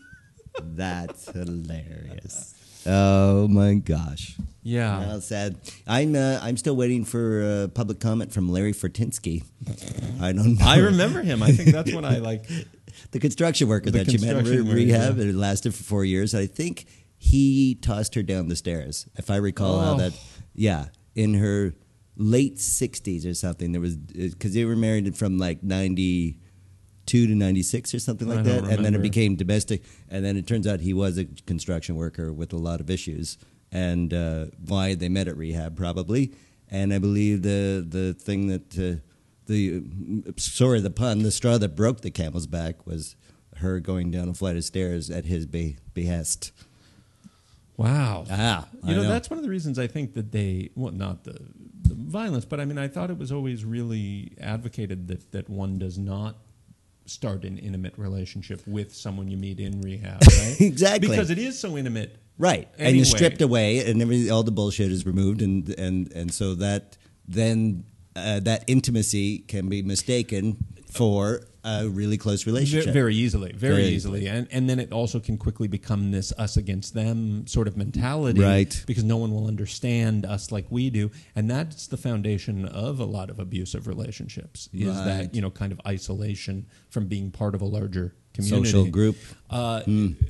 Speaker 2: That's hilarious. Oh my gosh.
Speaker 3: Yeah.
Speaker 2: Well, sad. I'm uh, I'm still waiting for uh, public comment from Larry Fortinsky. I don't know.
Speaker 3: I remember him. I think that's what I like.
Speaker 2: The construction worker
Speaker 3: The
Speaker 2: that you met in
Speaker 3: construction
Speaker 2: re-
Speaker 3: worker,
Speaker 2: rehab.
Speaker 3: yeah.
Speaker 2: It lasted for four years. I think he tossed her down the stairs. If I recall how
Speaker 3: Oh.
Speaker 2: that, yeah, in her late sixties or something. There was because they were married from like ninety-two to ninety-six or something like
Speaker 3: I
Speaker 2: that,
Speaker 3: don't
Speaker 2: and then it
Speaker 3: remember.
Speaker 2: became domestic. And then it turns out he was a construction worker with a lot of issues, and uh, why they met at rehab probably. And I believe the the thing that uh, the sorry the pun the straw that broke the camel's back was her going down a flight of stairs at his be- behest.
Speaker 3: Wow.
Speaker 2: Ah,
Speaker 3: You
Speaker 2: I
Speaker 3: know,
Speaker 2: know.
Speaker 3: that's one of the reasons I think that they, well, not the, the violence, but I mean, I thought it was always really advocated that, that one does not start an intimate relationship with someone you meet in rehab, right?
Speaker 2: Exactly.
Speaker 3: Because it is so intimate.
Speaker 2: Right, and
Speaker 3: Anyway.
Speaker 2: you're stripped away, and every, all the bullshit is removed, and and and so that then uh, that intimacy can be mistaken for a really close
Speaker 3: Ve-
Speaker 2: relationship.
Speaker 3: Very easily, very,
Speaker 2: Very
Speaker 3: easily, and and then it also can quickly become this us against them sort of mentality,
Speaker 2: Right.
Speaker 3: Because no one will understand us like we do, and that's the foundation of a lot of abusive relationships. Is
Speaker 2: Right.
Speaker 3: that, you know, kind of isolation from being part of a larger community,
Speaker 2: Social group.
Speaker 3: Uh,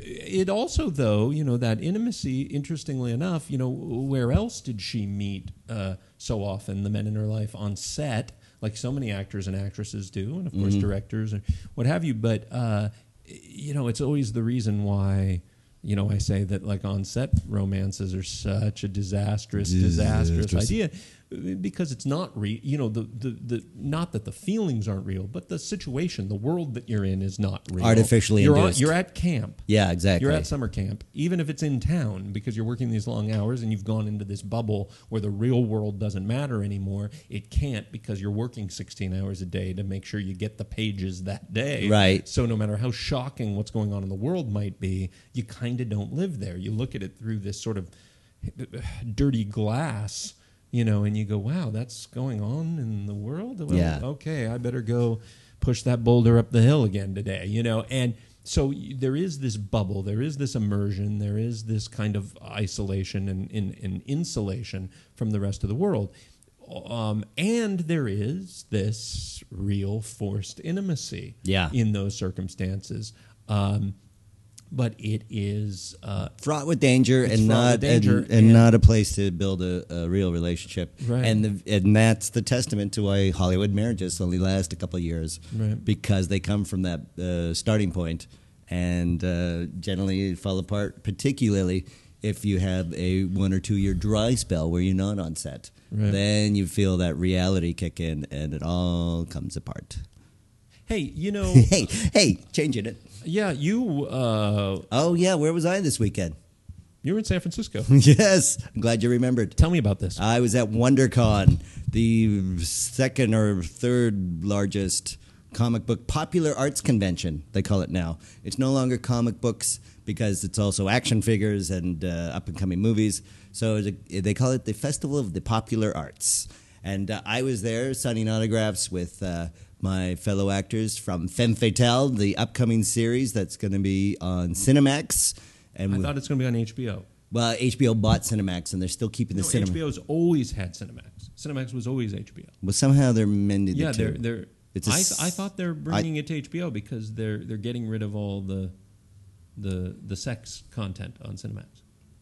Speaker 3: It also, though, you know, that intimacy. Interestingly enough, you know, where else did she meet uh, so often the men in her life? On set, like so many actors and actresses do, and of course directors and what have you. But uh, you know, it's always the reason why. You know, I say that like on set romances are such a disastrous, disastrous
Speaker 2: Disastrous.
Speaker 3: idea because it's not real. You know, the, the the not that the feelings aren't real, but the situation, the world that you're in is not real.
Speaker 2: Artificially
Speaker 3: you're on-
Speaker 2: induced.
Speaker 3: you're at camp.
Speaker 2: Yeah, exactly.
Speaker 3: You're at summer camp, even if it's in town, because you're working these long hours and you've gone into this bubble where the real world doesn't matter anymore. It can't because you're working sixteen hours a day to make sure you get the pages that day.
Speaker 2: Right.
Speaker 3: So no matter how shocking what's going on in the world might be, you kind of don't live there. You look at it through this sort of dirty glass, you know, and you go, wow, that's going on in the world? Well,
Speaker 2: Yeah.
Speaker 3: okay, I better go push that boulder up the hill again today, you know, and so y- there is this bubble, there is this immersion, there is this kind of isolation and, and, and insulation from the rest of the world. Um, and there is this real forced intimacy
Speaker 2: Yeah.
Speaker 3: in those circumstances. Um, but it is uh,
Speaker 2: fraught with danger
Speaker 3: It's
Speaker 2: and
Speaker 3: fraught
Speaker 2: not
Speaker 3: with danger
Speaker 2: and, and
Speaker 3: and-
Speaker 2: not a place to build a, a real relationship.
Speaker 3: Right.
Speaker 2: And the, and that's the testament to why Hollywood marriages only last a couple of years,
Speaker 3: Right.
Speaker 2: because they come from that uh, starting point and uh, generally fall apart, particularly if you have a one or two year dry spell where you're not on set.
Speaker 3: Right.
Speaker 2: Then you feel that reality kick in and it all comes apart.
Speaker 3: hey, you know,
Speaker 2: Hey, hey, changing it.
Speaker 3: yeah, you uh,
Speaker 2: Oh yeah, where was I this weekend?
Speaker 3: you were in San Francisco.
Speaker 2: Yes, I'm glad you remembered.
Speaker 3: Tell me about this.
Speaker 2: I was at WonderCon, the second or third largest comic book popular arts convention, they call it now. It's no longer comic books because it's also action figures and uh, up-and-coming movies. So it- they call it the Festival of the Popular Arts. And uh, I was there signing autographs with uh, my fellow actors from Femme Fatale, the upcoming series that's going to be on Cinemax. And
Speaker 3: I
Speaker 2: with-
Speaker 3: thought it's going to be on H B O.
Speaker 2: well, H B O bought Cinemax, and they're still keeping the
Speaker 3: No,
Speaker 2: cinema.
Speaker 3: H B O's always had Cinemax. Cinemax was always H B O.
Speaker 2: Well, somehow they're mending
Speaker 3: Yeah,
Speaker 2: the
Speaker 3: they're
Speaker 2: two.
Speaker 3: they're.
Speaker 2: It's a
Speaker 3: I,
Speaker 2: s-
Speaker 3: I thought they're bringing it to H B O because they're they're getting rid of all the the the sex content on Cinemax.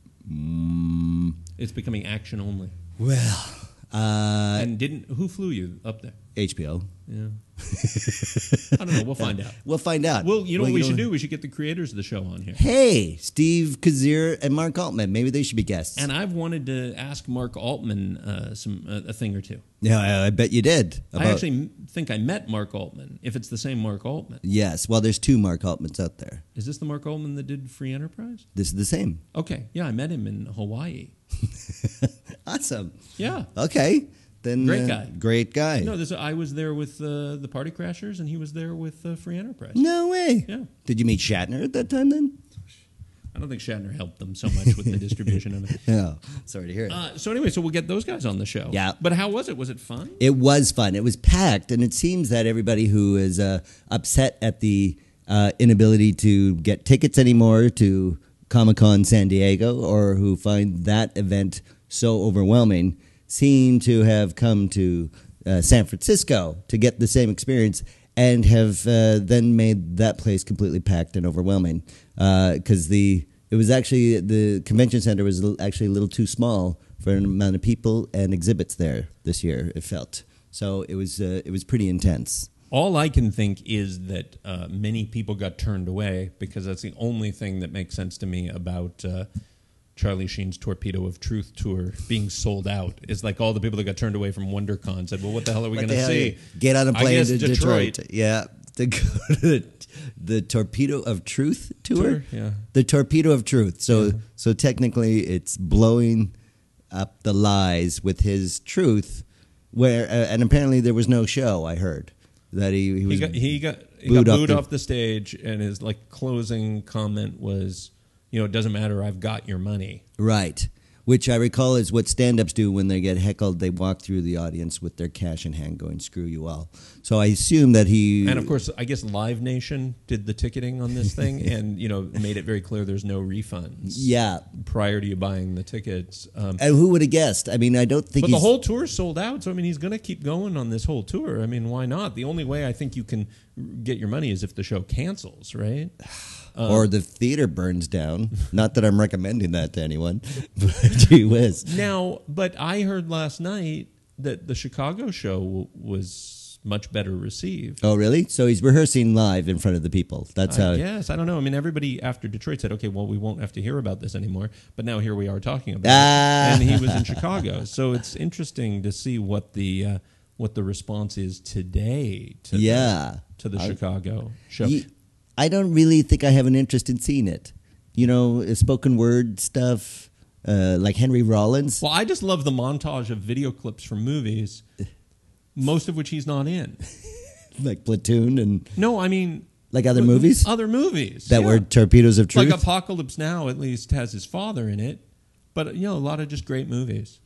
Speaker 2: Mm,
Speaker 3: It's becoming action only.
Speaker 2: well, uh,
Speaker 3: And didn't who flew you up there?
Speaker 2: H B O.
Speaker 3: Yeah, I don't know. We'll find out.
Speaker 2: We'll find out.
Speaker 3: Well, you know
Speaker 2: Well,
Speaker 3: what we
Speaker 2: know-
Speaker 3: should do? We should get the creators of the show on here.
Speaker 2: Hey, Steve Kazir and Mark Altman. Maybe they should be guests.
Speaker 3: And I've wanted to ask Mark Altman uh, some uh, a thing or two.
Speaker 2: yeah, I, I bet you did.
Speaker 3: I
Speaker 2: About-
Speaker 3: actually m- think I met Mark Altman. If it's the same Mark Altman,
Speaker 2: Yes. Well, there's two Mark Altmans out there.
Speaker 3: is this the Mark Altman that did Free Enterprise?
Speaker 2: This is the same.
Speaker 3: Okay, yeah, I met him in Hawaii.
Speaker 2: Awesome.
Speaker 3: Yeah.
Speaker 2: Okay. Then
Speaker 3: Great
Speaker 2: uh,
Speaker 3: guy.
Speaker 2: Great guy.
Speaker 3: No, this, I was there with uh, the Party Crashers, and he was there with uh, Free Enterprise.
Speaker 2: No way.
Speaker 3: Yeah.
Speaker 2: Did you meet Shatner at that time then?
Speaker 3: I don't think Shatner helped them so much with the distribution of it.
Speaker 2: No. Sorry to hear it.
Speaker 3: Uh, so anyway, so we'll get those guys on the show.
Speaker 2: Yeah.
Speaker 3: But how was it? Was it fun?
Speaker 2: It was fun. It was packed, and it seems that everybody who is uh, upset at the uh, inability to get tickets anymore to Comic-Con San Diego, or who find that event so overwhelming, seem to have come to uh, San Francisco to get the same experience, and have uh, then made that place completely packed and overwhelming. Because the it was actually the convention center was l- actually a little too small for an amount of people and exhibits there this year. It felt so. It was uh, it was pretty intense.
Speaker 3: All I can think is that uh, many people got turned away because that's the only thing that makes sense to me about uh, Charlie Sheen's Torpedo of Truth tour being sold out. Is like all the people that got turned away from WonderCon said, "Well, what the hell are we
Speaker 2: What
Speaker 3: going
Speaker 2: the
Speaker 3: to
Speaker 2: hell?
Speaker 3: see?
Speaker 2: Get on a
Speaker 3: I
Speaker 2: plane
Speaker 3: guess
Speaker 2: to
Speaker 3: Detroit."
Speaker 2: Detroit. Yeah, to go to the, the Torpedo of Truth tour.
Speaker 3: Tour, yeah.
Speaker 2: The Torpedo of Truth. So
Speaker 3: Yeah.
Speaker 2: so technically, it's blowing up the lies with his truth. Where uh, and apparently there was no show. I heard that he he was
Speaker 3: He got he got he
Speaker 2: booed
Speaker 3: got
Speaker 2: off
Speaker 3: booed
Speaker 2: the-
Speaker 3: off the stage, and his like closing comment was, you know, it doesn't matter, I've got your money.
Speaker 2: right. Which I recall is what stand-ups do when they get heckled. They walk through the audience with their cash in hand going, screw you all. So I assume that he...
Speaker 3: And of course, I guess Live Nation did the ticketing on this thing, and you know, made it very clear there's no refunds.
Speaker 2: Yeah.
Speaker 3: Prior to you buying the tickets. Um,
Speaker 2: And who would have guessed? I mean, I don't think
Speaker 3: But the
Speaker 2: he's...
Speaker 3: whole tour sold out, so I mean, he's going to keep going on this whole tour. I mean, why not? The only way I think you can get your money is if the show cancels, right? Um,
Speaker 2: or the theater burns down. Not that I'm recommending that to anyone, but gee whiz.
Speaker 3: Now, but I heard last night that the Chicago show w- was much better received.
Speaker 2: Oh, really? So he's rehearsing live in front of the people. That's how...
Speaker 3: I guess. I don't know. I mean, everybody after Detroit said, okay, well, we won't have to hear about this anymore. But now here we are talking about
Speaker 2: Ah.
Speaker 3: it. And he was in Chicago. So it's interesting to see what the uh, what the response is today to
Speaker 2: Yeah.
Speaker 3: the, to the
Speaker 2: I-
Speaker 3: Chicago show.
Speaker 2: Ye- I don't really think I have an interest in seeing it. You know, uh, spoken word stuff, uh, like Henry Rollins.
Speaker 3: Well, I just love the montage of video clips from movies, most of which he's not in.
Speaker 2: Like Platoon and
Speaker 3: No, I mean...
Speaker 2: like other movies
Speaker 3: Other movies.
Speaker 2: that
Speaker 3: yeah.
Speaker 2: were Torpedoes of Truth.
Speaker 3: Like Apocalypse Now, at least, has his father in it. But, you know, a lot of just great movies.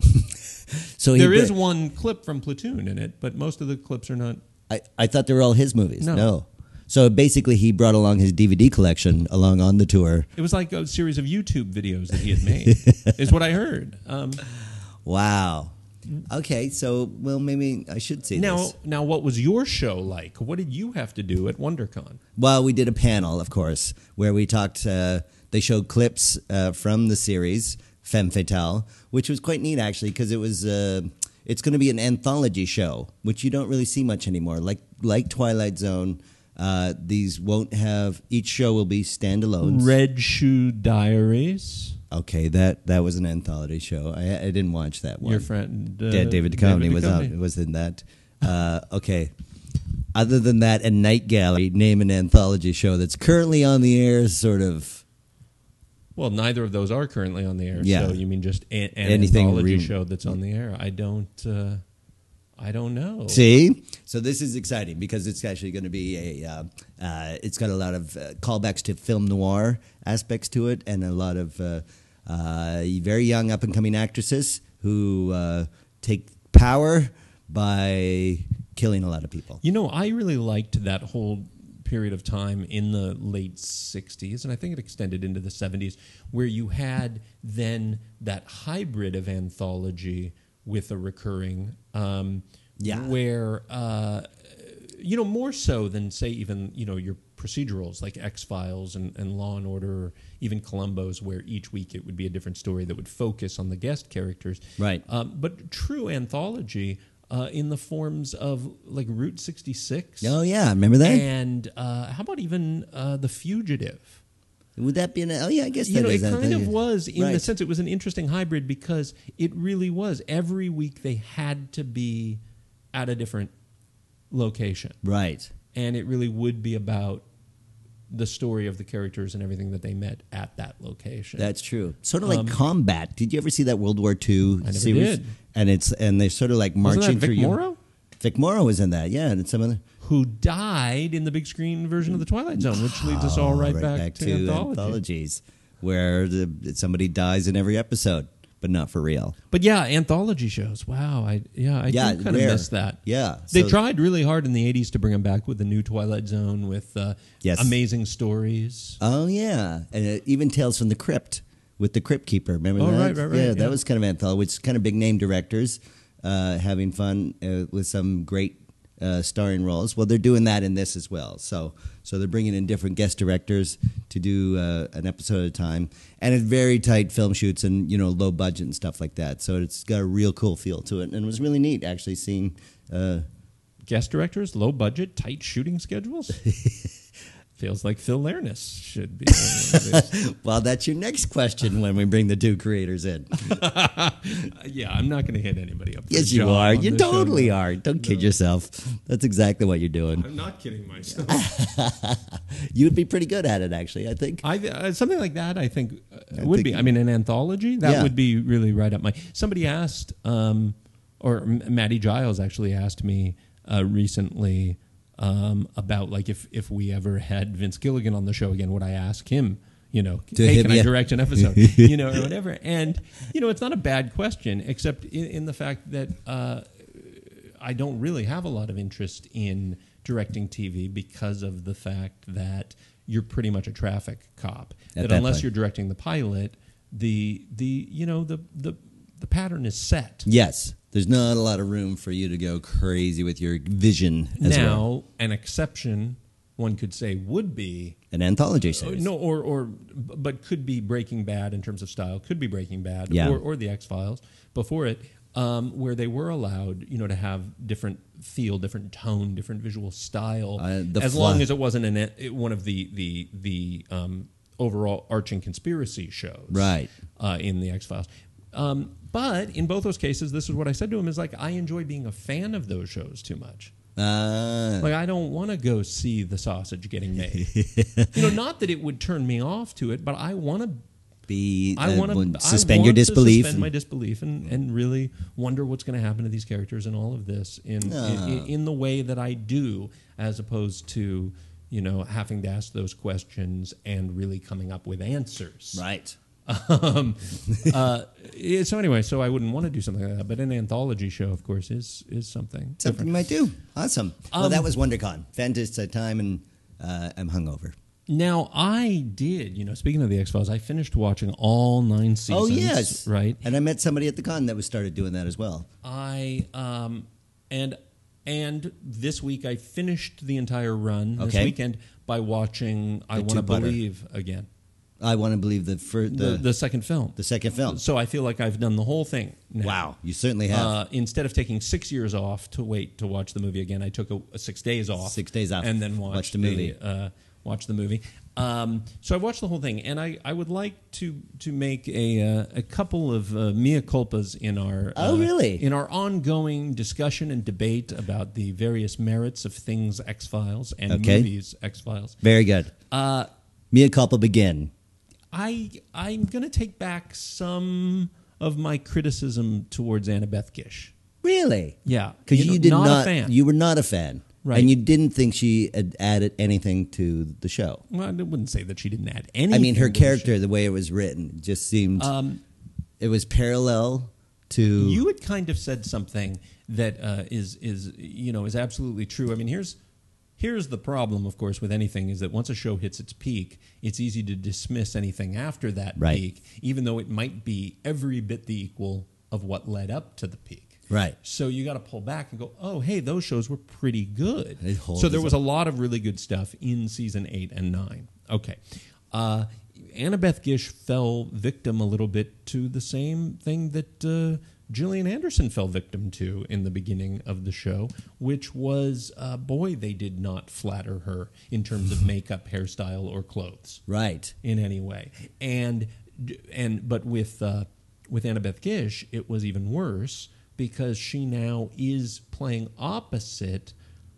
Speaker 2: so he
Speaker 3: There
Speaker 2: br-
Speaker 3: is one clip from Platoon in it, but most of the clips are not.
Speaker 2: I, I thought they were all his movies.
Speaker 3: No.
Speaker 2: no. So basically, he brought along his D V D collection along on the tour.
Speaker 3: It was like a series of YouTube videos that he had made, is what I heard. Um,
Speaker 2: Wow. Okay, so well, maybe I should see
Speaker 3: now,
Speaker 2: this.
Speaker 3: now, what was your show like? What did you have to do at WonderCon?
Speaker 2: Well, we did a panel, of course, where we talked. Uh, they showed clips uh, from the series Femme Fatale, which was quite neat actually, because it was. Uh, it's going to be an anthology show, which you don't really see much anymore. Like like Twilight Zone, uh, these won't have. Each show will be standalones.
Speaker 3: Red Shoe Diaries.
Speaker 2: Okay, that that was an anthology show. I, I didn't watch that one.
Speaker 3: Your friend, uh,
Speaker 2: yeah, David Duchovny was
Speaker 3: Duchovny.
Speaker 2: on, was in that. Uh, okay. Other than that, and Night Gallery, name an anthology show that's currently on the air, sort of.
Speaker 3: Well, neither of those are currently on the air.
Speaker 2: Yeah.
Speaker 3: So you mean just an, an
Speaker 2: Anything
Speaker 3: anthology
Speaker 2: re-
Speaker 3: show that's on the air? I don't. Uh, I don't know.
Speaker 2: See, so this is exciting because it's actually going to be a. Uh, uh, it's got a lot of uh, callbacks to film noir aspects to it, and a lot of uh, uh, very young up and coming actresses who uh, take power by killing a lot of people.
Speaker 3: You know, I really liked that whole period of time in the late sixties, and I think it extended into the seventies, where you had then that hybrid of anthology with a recurring, um,
Speaker 2: Yeah.
Speaker 3: where, uh, you know, more so than, say, even, you know, your procedurals like X-Files and, and Law and Order, or even Columbo's, where each week it would be a different story that would focus on the guest characters.
Speaker 2: Right.
Speaker 3: Um, but true anthology uh, in the forms of like Route sixty-six.
Speaker 2: Oh yeah, remember that?
Speaker 3: And uh, how about even uh, The Fugitive?
Speaker 2: Would that be an? Oh yeah, I guess
Speaker 3: You
Speaker 2: that
Speaker 3: know,
Speaker 2: is
Speaker 3: it kind
Speaker 2: anthology.
Speaker 3: of was in the
Speaker 2: Right.
Speaker 3: sense it was an interesting hybrid because it really was. Every week they had to be at a different location.
Speaker 2: Right.
Speaker 3: And it really would be about the story of the characters and everything that they met at that location.
Speaker 2: That's true. Sort of like Combat. Did you ever see that World War Two
Speaker 3: Um, I never
Speaker 2: series?
Speaker 3: did.
Speaker 2: And it's and they're sort of like
Speaker 3: Wasn't
Speaker 2: marching
Speaker 3: that Vic
Speaker 2: through.
Speaker 3: Morrow?
Speaker 2: Vic Morrow was in that, yeah, and some other.
Speaker 3: Who died in the big screen version of The Twilight Zone, which leads us all right, back, to, anthology.
Speaker 2: anthologies, where the, somebody dies in every episode, but not for real.
Speaker 3: But yeah, anthology shows. Wow, I yeah, I
Speaker 2: Yeah,
Speaker 3: do kind of
Speaker 2: rare.
Speaker 3: miss that.
Speaker 2: Yeah,
Speaker 3: They
Speaker 2: so-
Speaker 3: tried really hard in the eighties to bring them back with the new Twilight Zone with uh,
Speaker 2: Yes.
Speaker 3: amazing stories.
Speaker 2: Oh yeah, and uh, even Tales from the Crypt with the Crypt Keeper. Remember
Speaker 3: Oh,
Speaker 2: that?
Speaker 3: right, right, right,
Speaker 2: Yeah,
Speaker 3: yeah.
Speaker 2: that was kind of anthology, which is kind of big name directors uh, having fun uh, with some great uh, starring roles. Well, they're doing that in this as well. So, so they're bringing in different guest directors to do uh, an episode at a time, and it's very tight film shoots and you know low budget and stuff like that. So it's got a real cool feel to it, and it was really neat actually seeing. Uh,
Speaker 3: Guest directors, low budget, tight shooting schedules. Feels like Phil Lernis should be. Uh,
Speaker 2: Well, that's your next question when we bring the two creators in.
Speaker 3: yeah, I'm not going to hit anybody up. For
Speaker 2: Yes,
Speaker 3: a
Speaker 2: you
Speaker 3: job
Speaker 2: are.
Speaker 3: on
Speaker 2: You
Speaker 3: this show.
Speaker 2: totally are. Don't kid yourself. That's exactly what you're doing.
Speaker 3: I'm not kidding myself.
Speaker 2: You'd be pretty good at it, actually, I think.
Speaker 3: I uh, something like that. I think uh, would
Speaker 2: think-
Speaker 3: be. I mean, an anthology that
Speaker 2: Yeah.
Speaker 3: would be really right up my. Somebody asked, um, or M- Maddie Giles actually asked me uh, recently um, about like if if we ever had Vince Gilligan on the show again, would I ask him? You know,
Speaker 2: To
Speaker 3: hey,
Speaker 2: him,
Speaker 3: can I
Speaker 2: yeah.
Speaker 3: direct an episode? You know, or whatever. And you know, it's not a bad question, except in, in the fact that uh, I don't really have a lot of interest in directing T V because of the fact that you're pretty much a traffic cop.
Speaker 2: At
Speaker 3: that
Speaker 2: that
Speaker 3: unless
Speaker 2: point.
Speaker 3: you're directing the pilot, the the you know the the the pattern is set.
Speaker 2: Yes. There's not a lot of room for you to go crazy with your vision as
Speaker 3: now,
Speaker 2: well.
Speaker 3: an exception, one could say, would be
Speaker 2: An anthology series.
Speaker 3: no, or or but could be Breaking Bad in terms of style. Could be Breaking Bad,
Speaker 2: Yeah.
Speaker 3: or or the X Files before it, um, where they were allowed, you know, to have different feel, different tone, different visual style,
Speaker 2: Uh, the
Speaker 3: as
Speaker 2: fly-
Speaker 3: long as it wasn't an it, one of the the the um, overall arching conspiracy shows,
Speaker 2: Right.
Speaker 3: uh, in the X Files. Um, but in both those cases, this is what I said to him: is like I enjoy being a fan of those shows too much.
Speaker 2: Uh,
Speaker 3: Like I don't want to go see the sausage getting made. you know, not that it would turn me off to it, but I want to.
Speaker 2: be
Speaker 3: I
Speaker 2: uh,
Speaker 3: want
Speaker 2: would
Speaker 3: to
Speaker 2: suspend your disbelief.
Speaker 3: Suspend my disbelief and, and really wonder what's going to happen to these characters and all of this in,
Speaker 2: Ah.
Speaker 3: in in the way that I do, as opposed to you know having to ask those questions and really coming up with answers.
Speaker 2: Right.
Speaker 3: Um, uh, yeah, so anyway, so I wouldn't want to do something like that, but an anthology show, of course, is is something.
Speaker 2: Something you might do. Awesome. well,
Speaker 3: Um,
Speaker 2: that was WonderCon. Fantastic time, and uh, I'm hungover.
Speaker 3: Now I did, you know, speaking of the X Files, I finished watching all nine seasons.
Speaker 2: Oh, yes.
Speaker 3: right.
Speaker 2: And I met somebody at the con that was started doing that as well.
Speaker 3: I um and and this week I finished the entire run this
Speaker 2: Okay.
Speaker 3: weekend by watching I
Speaker 2: The
Speaker 3: Want to
Speaker 2: two-parter.
Speaker 3: Believe again,
Speaker 2: I want to believe the fir-
Speaker 3: the,
Speaker 2: the,
Speaker 3: the second film.
Speaker 2: the second film.
Speaker 3: So I feel like I've done the whole thing now.
Speaker 2: Wow, you certainly have.
Speaker 3: Uh, instead of taking six years off to wait to watch the movie again, I took a, a six days off.
Speaker 2: Six days off.
Speaker 3: and then watched
Speaker 2: Watched the movie.
Speaker 3: Uh, watched the movie. Um, so I watched the whole thing, and I, I would like to to make a uh, a couple of uh, mea culpas in our
Speaker 2: Oh,
Speaker 3: uh,
Speaker 2: really?
Speaker 3: in our ongoing discussion and debate about the various merits of things X Files and
Speaker 2: Okay.
Speaker 3: movies X Files.
Speaker 2: Very good.
Speaker 3: Uh,
Speaker 2: Mea culpa begin.
Speaker 3: I I'm going to take back some of my criticism towards Annabeth Gish.
Speaker 2: Really?
Speaker 3: Yeah,
Speaker 2: Because you,
Speaker 3: know,
Speaker 2: did
Speaker 3: not,
Speaker 2: not.
Speaker 3: a fan.
Speaker 2: You were not a fan,
Speaker 3: Right.
Speaker 2: And you didn't think she had added anything to the show.
Speaker 3: Well, I wouldn't say that she didn't add anything.
Speaker 2: I mean, her
Speaker 3: to the
Speaker 2: character,
Speaker 3: show.
Speaker 2: the way it was written, just seemed.
Speaker 3: Um,
Speaker 2: it was parallel to.
Speaker 3: you had kind of said something that uh, is is you know is absolutely true. I mean, here's here's the problem, of course, with anything is that once a show hits its peak, it's easy to dismiss anything after that
Speaker 2: Right.
Speaker 3: peak, even though it might be every bit the equal of what led up to the peak.
Speaker 2: Right.
Speaker 3: So you got to pull back and go, oh, hey, those shows were pretty good.
Speaker 2: It holds
Speaker 3: So there was
Speaker 2: up.
Speaker 3: a lot of really good stuff in season eight and nine. Okay. Uh, Annabeth Gish fell victim a little bit to the same thing that uh, Gillian Anderson fell victim to in the beginning of the show, which was, uh, boy, they did not flatter her in terms of makeup, hairstyle, or clothes
Speaker 2: Right.
Speaker 3: in any way. And and but with uh, with Annabeth Gish, it was even worse because she now is playing opposite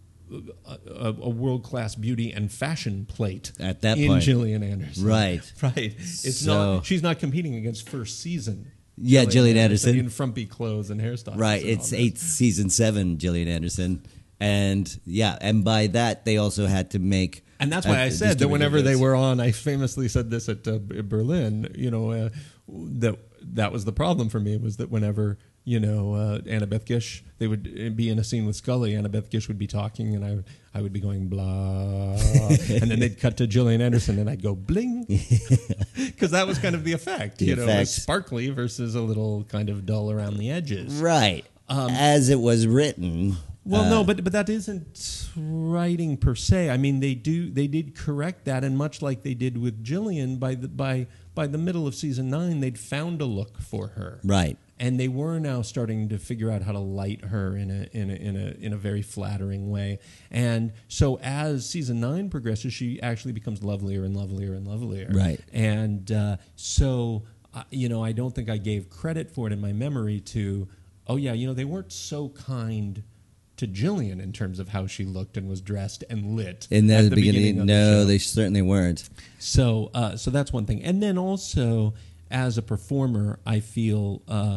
Speaker 3: a, a, a world class beauty and fashion plate
Speaker 2: At that
Speaker 3: in
Speaker 2: point.
Speaker 3: Gillian Anderson.
Speaker 2: Right.
Speaker 3: right. It's
Speaker 2: So-
Speaker 3: not. She's not competing against first season.
Speaker 2: Yeah, Gillian Anderson.
Speaker 3: in frumpy clothes and hairstyles.
Speaker 2: Right.
Speaker 3: and
Speaker 2: It's
Speaker 3: all that.
Speaker 2: eight season seven, Gillian Anderson, and yeah, and by that they also had to make.
Speaker 3: And that's
Speaker 2: uh,
Speaker 3: why I said that
Speaker 2: distributed
Speaker 3: whenever they
Speaker 2: goods.
Speaker 3: were on, I famously said this at uh, B- Berlin. You know, uh, that that was the problem for me was that whenever you know uh, Annabeth Gish, they would be in a scene with Scully. Annabeth Gish would be talking, and I would I would be going blah, and then they'd cut to Gillian Anderson, and I'd go bling, because that was kind of the effect.
Speaker 2: The
Speaker 3: you know, it
Speaker 2: effect.
Speaker 3: was sparkly versus a little kind of dull around the edges.
Speaker 2: Right.
Speaker 3: Um,
Speaker 2: As it was written,
Speaker 3: Well,
Speaker 2: Uh,
Speaker 3: no, but but that isn't writing per se. I mean, they do they did correct that, and much like they did with Gillian, by the by by the middle of season nine, they'd found a look for her,
Speaker 2: Right.
Speaker 3: and they were now starting to figure out how to light her in a in a in a in a very flattering way. And so as season nine progresses, she actually becomes lovelier and lovelier and lovelier.
Speaker 2: Right.
Speaker 3: And uh, so uh, you know, I don't think I gave credit for it in my memory to, oh yeah, you know, they weren't so kind to Gillian in terms of how she looked and was dressed and lit
Speaker 2: In the,
Speaker 3: at the
Speaker 2: beginning,
Speaker 3: beginning of
Speaker 2: no,
Speaker 3: the show.
Speaker 2: they certainly weren't.
Speaker 3: So, uh, so that's one thing. And then also, as a performer, I feel uh,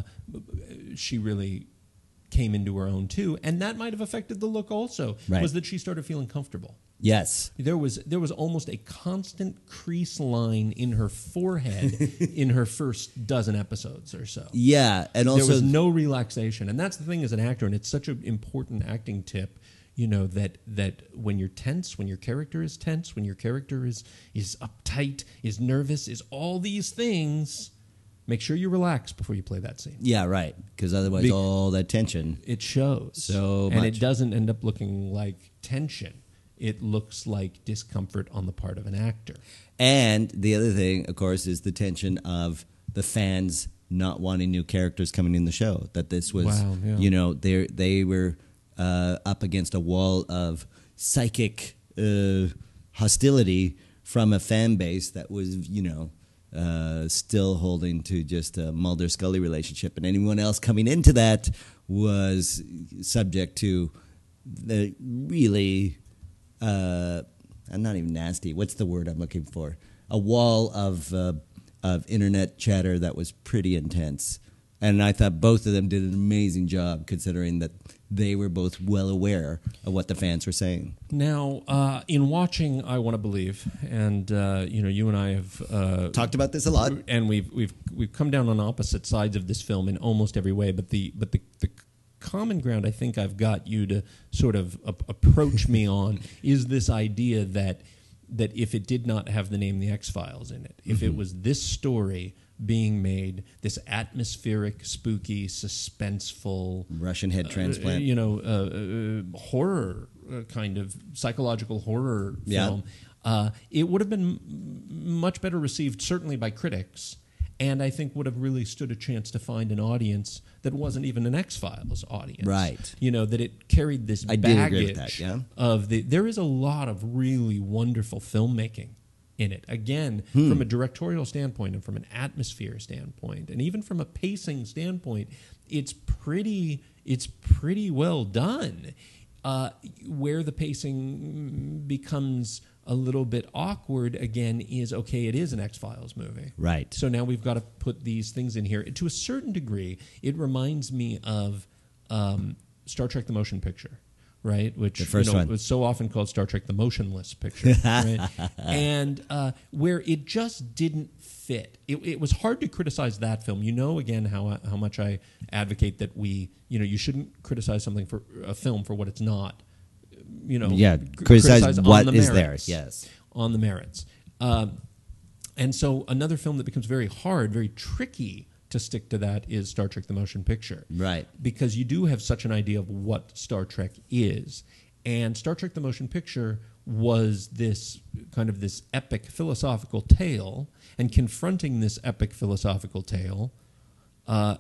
Speaker 3: she really came into her own too, and that might have affected the look. Also,
Speaker 2: Right.
Speaker 3: was that she started feeling comfortable.
Speaker 2: Yes.
Speaker 3: There was there was almost a constant crease line in her forehead in her first dozen episodes or so.
Speaker 2: Yeah, and also
Speaker 3: there was no relaxation, and that's the thing as an actor, and it's such an important acting tip. You know that that when you're tense, when your character is tense, when your character is is uptight, is nervous, is all these things. Make sure you relax before you play that scene.
Speaker 2: yeah, right, because otherwise
Speaker 3: Be-
Speaker 2: all that tension.
Speaker 3: It shows
Speaker 2: So
Speaker 3: and
Speaker 2: much.
Speaker 3: it doesn't end up looking like tension. It looks like discomfort on the part of an actor.
Speaker 2: And the other thing, of course, is the tension of the fans not wanting new characters coming in the show. That this was,
Speaker 3: Wow, yeah.
Speaker 2: you know, they they were uh, up against a wall of psychic uh, hostility from a fan base that was, you know, uh, still holding to just a Mulder-Scully relationship. And anyone else coming into that was subject to the really... Uh, I'm not even nasty. What's the word I'm looking for? A wall of uh, of internet chatter that was pretty intense, and I thought both of them did an amazing job, considering that they were both well aware of what the fans were saying.
Speaker 3: Now, uh, in watching I Want to Believe, and uh, you know, you and I have uh,
Speaker 2: Talked about this a lot.
Speaker 3: and we've we've we've come down on opposite sides of this film in almost every way. But the but the, the common ground I think I've got you to sort of a- approach me on is this idea that that if it did not have the name The X-Files in it, if it was this story being made, this atmospheric, spooky, suspenseful
Speaker 2: Russian head
Speaker 3: uh,
Speaker 2: transplant.
Speaker 3: you know, uh, uh, horror uh, kind of psychological horror
Speaker 2: Yeah.
Speaker 3: film, uh, it would have been m- much better received, certainly by critics, and I think would have really stood a chance to find an audience that wasn't even an X-Files audience.
Speaker 2: Right.
Speaker 3: You know, that it carried this
Speaker 2: I do
Speaker 3: baggage
Speaker 2: agree with that, yeah.
Speaker 3: of the. There is a lot of really wonderful filmmaking in it. Again,
Speaker 2: Hmm.
Speaker 3: from a directorial standpoint and from an atmosphere standpoint, and even from a pacing standpoint, it's pretty. It's pretty well done. Uh, where the pacing becomes a little bit awkward again is, okay, it is an X-Files movie.
Speaker 2: Right.
Speaker 3: So now we've got to put these things in here. To a certain degree, it reminds me of um, Star Trek: The Motion Picture, right? Which
Speaker 2: The first
Speaker 3: you know,
Speaker 2: one.
Speaker 3: was so often called Star Trek: The Motionless Picture, right? And uh, where it just didn't fit. It, it was hard to criticize that film. You know, again, how how much I advocate that we, you know, you shouldn't criticize something for a film for what it's not. You know,
Speaker 2: Yeah,
Speaker 3: cr-
Speaker 2: criticize
Speaker 3: on
Speaker 2: what
Speaker 3: the
Speaker 2: is there,
Speaker 3: merits.
Speaker 2: yes.
Speaker 3: On the merits. Um, and so another film that becomes very hard, very tricky to stick to that is Star Trek: The Motion Picture.
Speaker 2: Right.
Speaker 3: Because you do have such an idea of what Star Trek is. And Star Trek: The Motion Picture was this kind of this epic philosophical tale, and confronting this epic philosophical tale uh,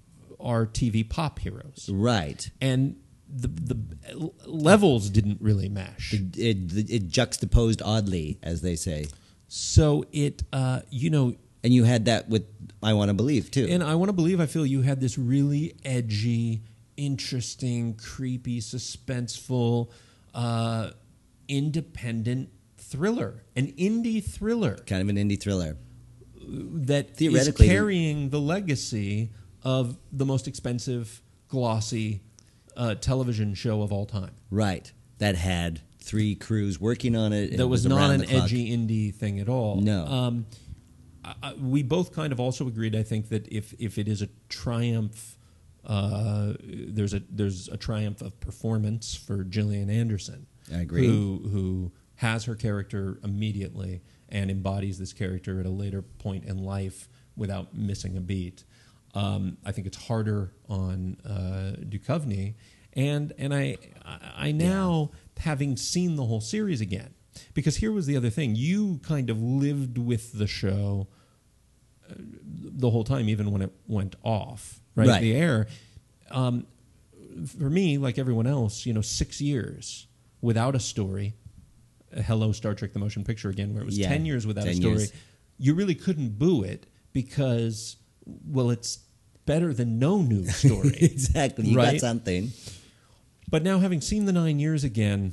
Speaker 3: are T V pop heroes.
Speaker 2: Right.
Speaker 3: And the the levels didn't really mesh.
Speaker 2: It, it, it juxtaposed oddly, as they say.
Speaker 3: So it, uh, you know,
Speaker 2: And you had that with I Want to Believe, too.
Speaker 3: and I Want to Believe, I feel you had this really edgy, interesting, creepy, suspenseful, uh, independent thriller, an indie thriller
Speaker 2: kind of an indie thriller.
Speaker 3: that is
Speaker 2: Theoretically-
Speaker 3: carrying the legacy of the most expensive, glossy uh, television show of all time.
Speaker 2: Right. That had three crews working on it.
Speaker 3: That
Speaker 2: It
Speaker 3: was,
Speaker 2: was
Speaker 3: not
Speaker 2: around
Speaker 3: an
Speaker 2: the clock.
Speaker 3: edgy indie thing at all.
Speaker 2: No.
Speaker 3: Um, I, I- we both kind of also agreed, I think, that if if it is a triumph, uh, there's a there's a triumph of performance for Gillian Anderson.
Speaker 2: I agree.
Speaker 3: Who who has her character immediately and embodies this character at a later point in life without missing a beat. Um, I think it's harder on uh, Duchovny. And and I I now, having seen the whole series again, because here was the other thing. You kind of lived with the show uh, the whole time, even when it went off, right?
Speaker 2: Right.
Speaker 3: The air. Um, for me, like everyone else, you know, six years without a story. Uh, hello, Star Trek: The Motion Picture again, where it was
Speaker 2: Yeah,
Speaker 3: ten years without a
Speaker 2: ten
Speaker 3: story.
Speaker 2: years.
Speaker 3: You really couldn't boo it because, well, it's better than no new story.
Speaker 2: Exactly. You
Speaker 3: Right?
Speaker 2: got something.
Speaker 3: But now, having seen the nine years again,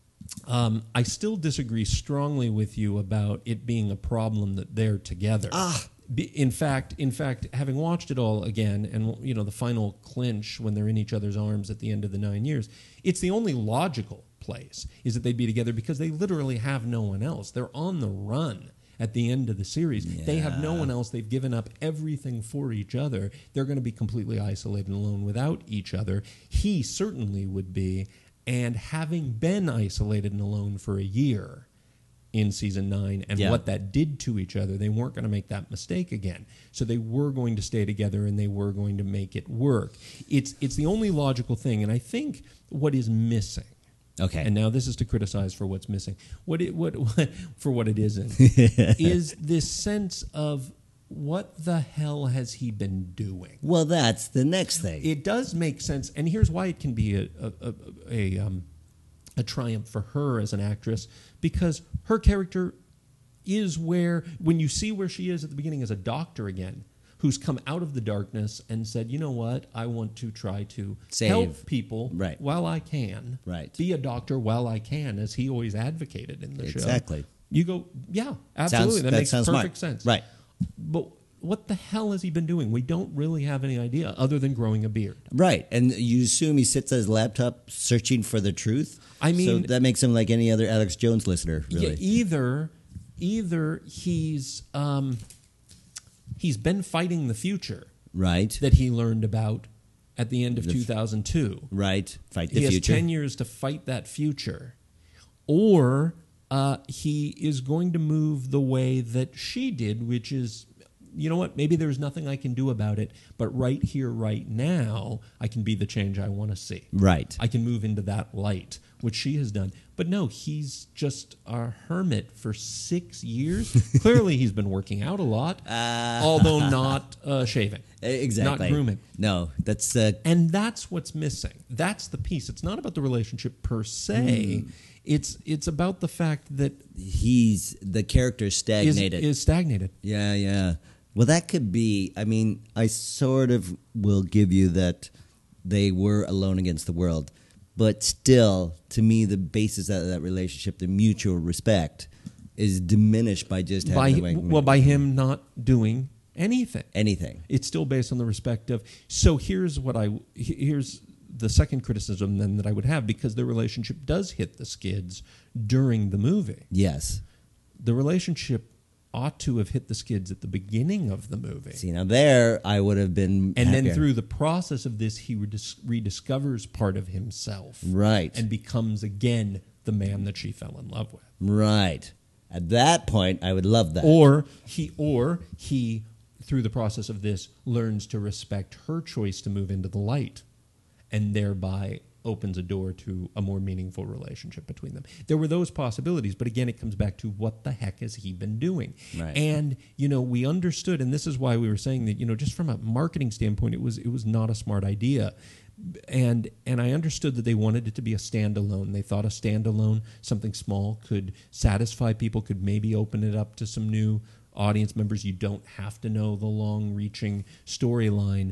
Speaker 3: um, I still disagree strongly with you about it being a problem that they're together.
Speaker 2: Ah.
Speaker 3: Be- In fact, in fact, having watched it all again, and you know the final clinch when they're in each other's arms at the end of the nine years, it's the only logical place is that they'd be together because they literally have no one else. They're on the run at the end of the series. They have no
Speaker 2: Yeah.
Speaker 3: one else. They've given up everything for each other. They're going to be completely isolated and alone without each other. He certainly would be. And having been isolated and alone for a year in season nine and
Speaker 2: Yeah.
Speaker 3: what that did to each other, they weren't going to make that mistake again. So they were going to stay together and they were going to make it work. It's it's the only logical thing. And I think what is missing,
Speaker 2: Okay.
Speaker 3: and now this is to criticize for what's missing. What it what, what for what it isn't is this sense of what the hell has he been doing?
Speaker 2: Well, that's the next thing.
Speaker 3: It does make sense, and here's why it can be a a, a, a, um, a triumph for her as an actress, because her character is where, when you see where she is at the beginning as a doctor again, who's come out of the darkness and said, you know what, I want to try to
Speaker 2: Save.
Speaker 3: help people
Speaker 2: Right.
Speaker 3: while I can.
Speaker 2: Right.
Speaker 3: Be a doctor while I can, as he always advocated in the show.
Speaker 2: Exactly.
Speaker 3: You go, yeah, absolutely.
Speaker 2: Sounds-
Speaker 3: that,
Speaker 2: that
Speaker 3: makes
Speaker 2: sounds
Speaker 3: perfect
Speaker 2: smart.
Speaker 3: sense.
Speaker 2: Right.
Speaker 3: But what the hell has he been doing? We don't really have any idea other than growing a beard.
Speaker 2: Right. And you assume he sits at his laptop searching for the truth?
Speaker 3: I
Speaker 2: so
Speaker 3: mean-
Speaker 2: that makes him like any other Alex Jones listener, really.
Speaker 3: Yeah, either either he's um, he's been fighting the future
Speaker 2: Right.
Speaker 3: that he learned about at the end of
Speaker 2: The f-
Speaker 3: two thousand two.
Speaker 2: Right. Fight the
Speaker 3: He has
Speaker 2: future.
Speaker 3: ten years to fight that future. Or uh, he is going to move the way that she did, which is, you know what, maybe there's nothing I can do about it, but right here, right now, I can be the change I want to see.
Speaker 2: Right.
Speaker 3: I can move into that light, which she has done. But no, he's just a hermit for six years. Clearly, he's been working out a lot,
Speaker 2: Uh,
Speaker 3: although not uh, shaving.
Speaker 2: Exactly.
Speaker 3: Not grooming.
Speaker 2: No, that's uh,
Speaker 3: And that's what's missing. That's the piece. It's not about the relationship per se.
Speaker 2: Hmm.
Speaker 3: It's it's about the fact that
Speaker 2: he's the character
Speaker 3: is,
Speaker 2: stagnated.
Speaker 3: is stagnated.
Speaker 2: Yeah, yeah. Well, that could be. I mean, I sort of will give you that they were alone against the world, but still, to me, the basis of that relationship, the mutual respect, is diminished by just
Speaker 3: By
Speaker 2: having the-
Speaker 3: well, by him not doing anything.
Speaker 2: anything.
Speaker 3: It's still based on the respect of. So here's what I here's the second criticism then that I would have, because the relationship does hit the skids during the movie.
Speaker 2: Yes.
Speaker 3: The relationship ought to have hit the skids at the beginning of the movie.
Speaker 2: See, now there, I would have been.
Speaker 3: And then
Speaker 2: happier.
Speaker 3: through the process of this, he redis- rediscovers part of himself.
Speaker 2: Right.
Speaker 3: And becomes again the man that she fell in love with.
Speaker 2: Right. At that point, I would love that.
Speaker 3: Or he or he, through the process of this, learns to respect her choice to move into the light, and thereby opens a door to a more meaningful relationship between them. There were those possibilities, but again, it comes back to what the heck has he been doing?
Speaker 2: Right.
Speaker 3: And, you know, we understood, and this is why we were saying that, you know, just from a marketing standpoint, it was it was not a smart idea. And and I understood that they wanted it to be a standalone. They thought a standalone, something small, could satisfy people, could maybe open it up to some new audience members. You don't have to know the long-reaching storyline.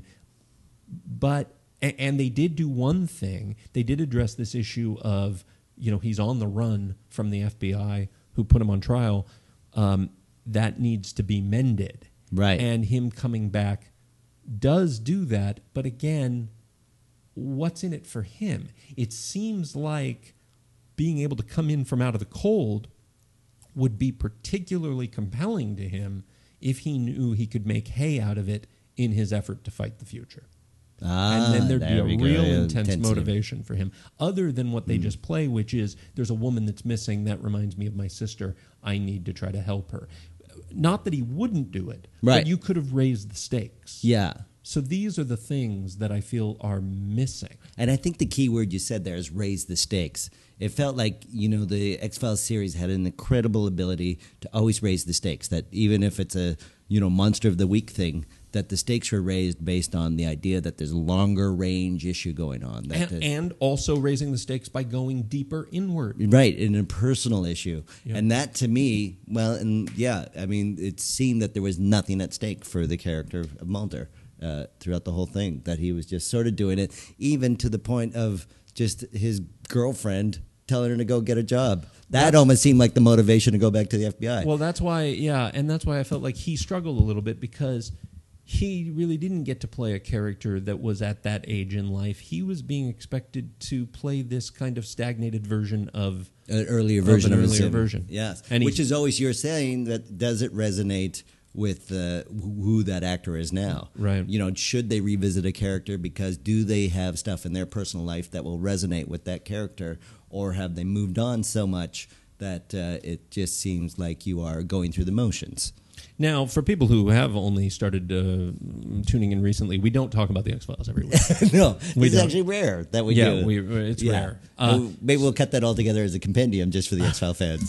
Speaker 3: But a- and they did do one thing. They did address this issue of, you know, he's on the run from the F B I who put him on trial. Um, that needs to be mended.
Speaker 2: Right.
Speaker 3: And him coming back does do that. But again, what's in it for him? It seems like being able to come in from out of the cold would be particularly compelling to him if he knew he could make hay out of it in his effort to fight the future.
Speaker 2: Ah,
Speaker 3: And then there'd
Speaker 2: there we
Speaker 3: be
Speaker 2: go.
Speaker 3: a real
Speaker 2: Yeah,
Speaker 3: intense
Speaker 2: intensity.
Speaker 3: motivation for him, other than what
Speaker 2: Hmm.
Speaker 3: they just play, which is there's a woman that's missing. That reminds me of my sister. I need to try to help her. Not that he wouldn't do it,
Speaker 2: Right.
Speaker 3: but you could have raised the stakes.
Speaker 2: Yeah.
Speaker 3: So these are the things that I feel are missing.
Speaker 2: And I think the key word you said there is raise the stakes. It felt like, you know, the X-Files series had an incredible ability to always raise the stakes, that even if it's a, you know, monster of the week thing, that the stakes were raised based on the idea that there's a longer range issue going on. That
Speaker 3: And,
Speaker 2: the,
Speaker 3: and also raising the stakes by going deeper inward.
Speaker 2: Right, in a personal issue.
Speaker 3: Yeah.
Speaker 2: And that to me, well, and yeah, I mean, it seemed that there was nothing at stake for the character of Mulder. Uh, throughout the whole thing, that he was just sort of doing it, even to the point of just his girlfriend telling her to go get a job. That
Speaker 3: That's,
Speaker 2: almost seemed like the motivation to go back to the F B I.
Speaker 3: Well, that's why, yeah, and that's why I felt like he struggled a little bit, because he really didn't get to play a character that was at that age in life. He was being expected to play this kind of stagnated version of
Speaker 2: an earlier
Speaker 3: of
Speaker 2: version
Speaker 3: an
Speaker 2: of,
Speaker 3: earlier
Speaker 2: him.
Speaker 3: version.
Speaker 2: Yes,
Speaker 3: And he-
Speaker 2: which is always you're saying that does it resonate with uh, who that actor is now?
Speaker 3: Right.
Speaker 2: You know, should they revisit a character because do they have stuff in their personal life that will resonate with that character, or have they moved on so much that uh, it just seems like you are going through the motions?
Speaker 3: Now, for people who have only started uh, tuning in recently, we don't talk about the X-Files every week.
Speaker 2: No,
Speaker 3: We
Speaker 2: it's
Speaker 3: don't.
Speaker 2: actually rare that we
Speaker 3: Yeah,
Speaker 2: do.
Speaker 3: we- it's rare.
Speaker 2: Uh,
Speaker 3: Uh,
Speaker 2: maybe we'll cut that all together as a compendium just for the X Files fans.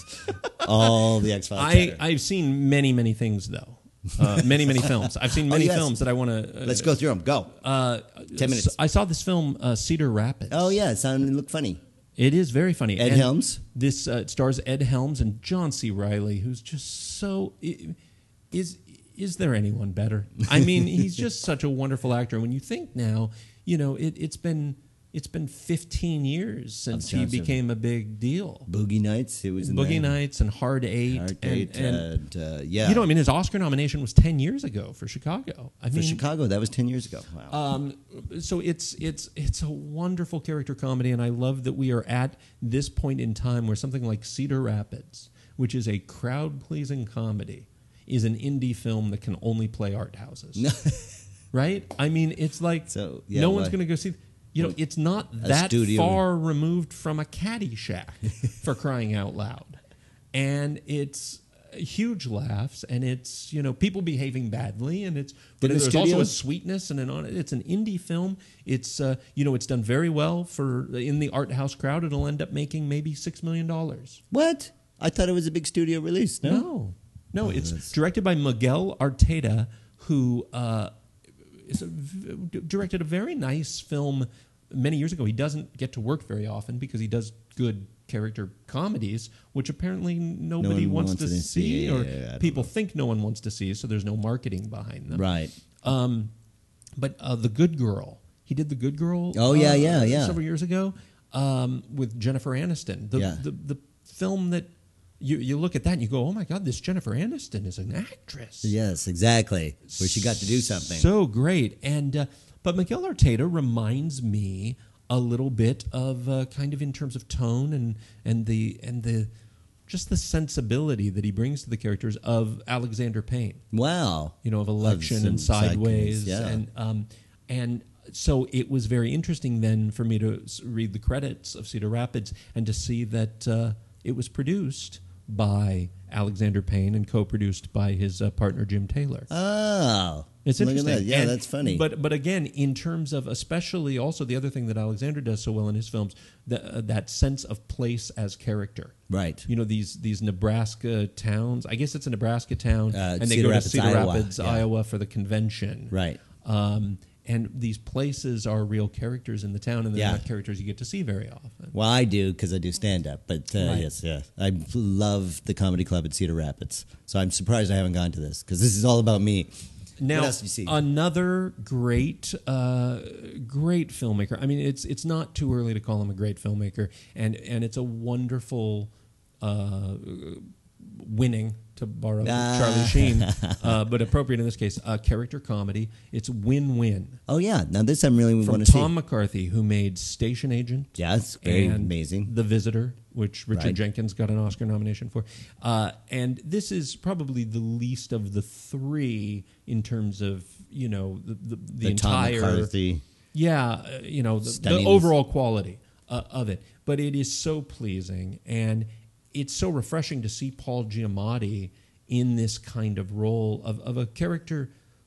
Speaker 2: All the X Files.
Speaker 3: I, I've seen many, many things, though. Uh, many, many films. I've seen many
Speaker 2: Oh, yes.
Speaker 3: films that I want to... Uh,
Speaker 2: Let's go through them. Go.
Speaker 3: Uh,
Speaker 2: Ten minutes.
Speaker 3: I saw this film, uh, Cedar Rapids.
Speaker 2: Oh yeah, it sounded looked funny.
Speaker 3: It is very funny.
Speaker 2: Ed
Speaker 3: And
Speaker 2: Helms?
Speaker 3: This uh, it stars Ed Helms and John C. Reilly, who's just so... i- Is is there anyone better? I mean, he's just such a wonderful actor. When you think now, you know, it, it's been it's been fifteen years since he
Speaker 2: Johnson.
Speaker 3: became a big deal.
Speaker 2: Boogie Nights. It was in
Speaker 3: Boogie
Speaker 2: there.
Speaker 3: Nights and Hard Eight.
Speaker 2: Hard
Speaker 3: and,
Speaker 2: Eight,
Speaker 3: and,
Speaker 2: and uh, yeah.
Speaker 3: You know, I mean, his Oscar nomination was ten years ago for Chicago. I
Speaker 2: for
Speaker 3: mean,
Speaker 2: Chicago, that was ten years ago. Wow.
Speaker 3: Um, so it's it's it's a wonderful character comedy, and I love that we are at this point in time where something like Cedar Rapids, which is a crowd-pleasing comedy, is an indie film that can only play art houses. Right? I mean, it's like
Speaker 2: So, yeah,
Speaker 3: no one's
Speaker 2: why-
Speaker 3: going to go see. You know, it's not
Speaker 2: A
Speaker 3: that
Speaker 2: studio-
Speaker 3: far removed from a Caddyshack, for crying out loud, and it's huge laughs, and it's, you know, people behaving badly, and it's but
Speaker 2: Did the
Speaker 3: there's
Speaker 2: studio-
Speaker 3: also a sweetness and an on it's an indie film. It's uh, you know, it's done very well for in the art house crowd. It'll end up making maybe six million dollars.
Speaker 2: What? I thought it was a big studio release. No.
Speaker 3: No, no, it's
Speaker 2: that's-
Speaker 3: directed by Miguel Arteta, who uh, is a, v- directed a very nice film many years ago. He doesn't get to work very often because he does good character comedies, which apparently nobody
Speaker 2: one
Speaker 3: wants,
Speaker 2: wants
Speaker 3: to
Speaker 2: to
Speaker 3: see,
Speaker 2: see.
Speaker 3: or
Speaker 2: Yeah, yeah, I don't
Speaker 3: people think no one wants to see, so there's no marketing behind them.
Speaker 2: Right.
Speaker 3: Um, but uh, The Good Girl, he did The Good Girl.
Speaker 2: Oh, yeah,
Speaker 3: uh,
Speaker 2: yeah, yeah.
Speaker 3: several years ago um, with Jennifer Aniston. The,
Speaker 2: Yeah.
Speaker 3: the the film that you you look at that and you go, oh my God, this Jennifer Aniston is an actress.
Speaker 2: Yes, exactly. Where she got to do something.
Speaker 3: So great. And uh, but Miguel Arteta reminds me a little bit of uh, kind of in terms of tone and and the and the just the sensibility that he brings to the characters of Alexander Payne.
Speaker 2: Wow.
Speaker 3: You know, of Election
Speaker 2: some
Speaker 3: and Sideways,
Speaker 2: Sideways, yeah.
Speaker 3: and um, and so it was very interesting then for me to s- read the credits of Cedar Rapids and to see that uh, it was produced by Alexander Payne and co-produced by his uh, partner Jim Taylor.
Speaker 2: Oh.
Speaker 3: It's
Speaker 2: Look at
Speaker 3: interesting.
Speaker 2: that. Yeah,
Speaker 3: And-
Speaker 2: that's funny.
Speaker 3: But but again, in terms of especially also the other thing that Alexander does so well in his films, the, uh, that sense of place as character.
Speaker 2: Right.
Speaker 3: You know, these these Nebraska towns. I guess it's a Nebraska town,
Speaker 2: Uh,
Speaker 3: and they
Speaker 2: Cedar
Speaker 3: go
Speaker 2: Rapids,
Speaker 3: to Cedar
Speaker 2: Iowa.
Speaker 3: Rapids,
Speaker 2: Yeah.
Speaker 3: Iowa, for the convention.
Speaker 2: Right.
Speaker 3: Um, and these places are real characters in the town, and they're
Speaker 2: Yeah.
Speaker 3: not characters you get to see very often.
Speaker 2: Well, I do because I do stand up, but uh,
Speaker 3: Right.
Speaker 2: yes, yeah, I love the comedy club at Cedar Rapids. So I'm surprised I haven't gone to this because this is all about me.
Speaker 3: Now,
Speaker 2: what else have you seen?
Speaker 3: another great, uh, great filmmaker. I mean, it's it's not too early to call him a great filmmaker, and and it's a wonderful uh, winning, to borrow
Speaker 2: Ah.
Speaker 3: Charlie Sheen, uh, but appropriate in this case, a character comedy. It's win-win
Speaker 2: Oh yeah, now this I'm really
Speaker 3: from
Speaker 2: want to see.
Speaker 3: Tom McCarthy, who made Station Agent.
Speaker 2: Yeah, it's very
Speaker 3: and
Speaker 2: amazing.
Speaker 3: The Visitor, which Richard
Speaker 2: Right.
Speaker 3: Jenkins got an Oscar nomination for. Uh, and this is probably the least of the three in terms of, you know, the, the, the,
Speaker 2: The Tom
Speaker 3: entire...
Speaker 2: McCarthy.
Speaker 3: Yeah, uh, you know, the, the
Speaker 2: Stunning.
Speaker 3: overall quality uh, of it. But it is so pleasing, and it's so refreshing to see Paul Giamatti in this kind of role of, of a character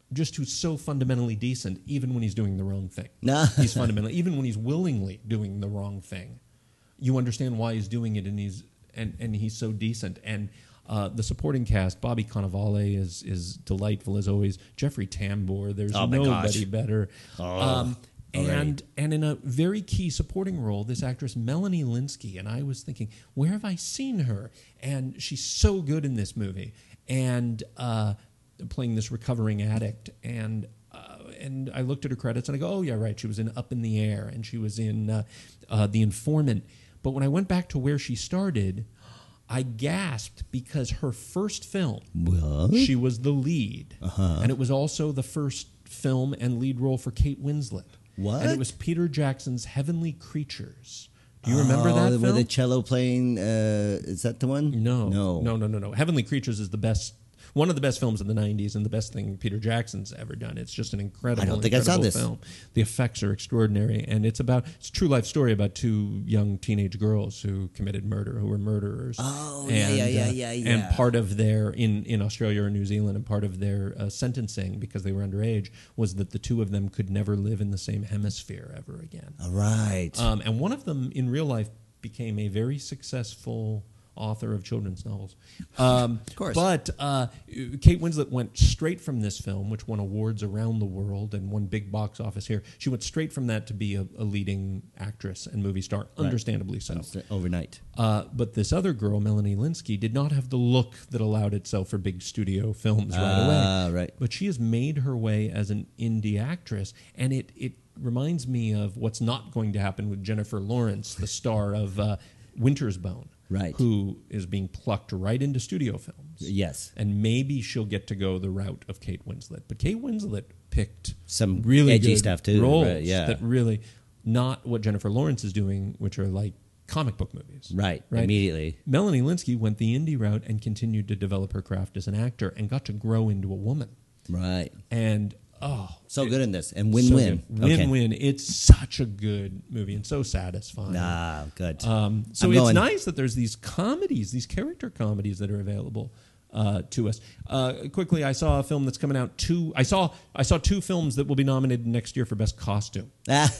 Speaker 3: just who's so fundamentally decent, even when he's doing the wrong thing.
Speaker 2: No.
Speaker 3: He's fundamentally, even when he's willingly doing the wrong thing, you understand why he's doing it, and he's and, and he's so decent. And uh, the supporting cast, Bobby Cannavale is is delightful as always. Jeffrey Tambor, there's
Speaker 2: Oh, my
Speaker 3: nobody
Speaker 2: gosh.
Speaker 3: better.
Speaker 2: Oh,
Speaker 3: um,
Speaker 2: already.
Speaker 3: and and in a very key supporting role, this actress Melanie Linsky, and I was thinking, where have I seen her? And she's so good in this movie, and uh, playing this recovering addict. And uh, and I looked at her credits and I go, oh yeah, right. She was in Up in the Air, and she was in uh, uh, The Informant. But when I went back to where she started, I gasped because her first film,
Speaker 2: What?
Speaker 3: she was the lead,
Speaker 2: Uh-huh.
Speaker 3: and it was also the first film and lead role for Kate Winslet.
Speaker 2: What?
Speaker 3: And it was Peter Jackson's Heavenly Creatures. Do you remember that
Speaker 2: With
Speaker 3: film?
Speaker 2: the cello playing, uh, is that the one?
Speaker 3: No,
Speaker 2: No.
Speaker 3: no, no, no, no. Heavenly Creatures is the best, one of the best films in the nineties, and the best thing Peter Jackson's ever done. It's just an incredible,
Speaker 2: I don't think I saw
Speaker 3: incredible
Speaker 2: this.
Speaker 3: film. The effects are extraordinary, and it's about it's a true life story about two young teenage girls who committed murder, who were murderers.
Speaker 2: Oh,
Speaker 3: and,
Speaker 2: yeah, yeah, yeah,
Speaker 3: uh,
Speaker 2: yeah, yeah.
Speaker 3: And part of their in in Australia or New Zealand, and part of their uh, sentencing because they were underage was that the two of them could never live in the same hemisphere ever again.
Speaker 2: All right.
Speaker 3: Um, and one of them in real life became a very successful author of children's novels. Um,
Speaker 2: Of course.
Speaker 3: But uh, Kate Winslet went straight from this film, which won awards around the world and won big box office here. She went straight from that to be a, a leading actress and movie star, understandably so.
Speaker 2: Overnight.
Speaker 3: Uh, but this other girl, Melanie Linsky, did not have the look that allowed itself for big studio films right
Speaker 2: Ah,
Speaker 3: away.
Speaker 2: right.
Speaker 3: But she has made her way as an indie actress, and it, it reminds me of what's not going to happen with Jennifer Lawrence, the star of uh, Winter's Bone,
Speaker 2: Right.
Speaker 3: who is being plucked right into studio films.
Speaker 2: Yes.
Speaker 3: And maybe she'll get to go the route of Kate Winslet. But Kate Winslet picked
Speaker 2: Some
Speaker 3: really
Speaker 2: edgy
Speaker 3: good
Speaker 2: stuff, too,
Speaker 3: roles
Speaker 2: right, yeah.
Speaker 3: that really, not what Jennifer Lawrence is doing, which are like comic book movies.
Speaker 2: Right.
Speaker 3: Right.
Speaker 2: Immediately.
Speaker 3: Melanie Linsky went the indie route and continued to develop her craft as an actor and got to grow into a woman.
Speaker 2: Right.
Speaker 3: And oh,
Speaker 2: So
Speaker 3: it-
Speaker 2: good in this. And
Speaker 3: so
Speaker 2: win-win.
Speaker 3: good.
Speaker 2: Okay.
Speaker 3: Win-win. It's such a good movie and so satisfying.
Speaker 2: Ah, good.
Speaker 3: Um, so
Speaker 2: I'm
Speaker 3: it's
Speaker 2: going.
Speaker 3: nice that there's these comedies, these character comedies that are available uh, to us. Uh, quickly, I saw a film that's coming out. Two, I saw, I saw two films that will be nominated next year for best costume.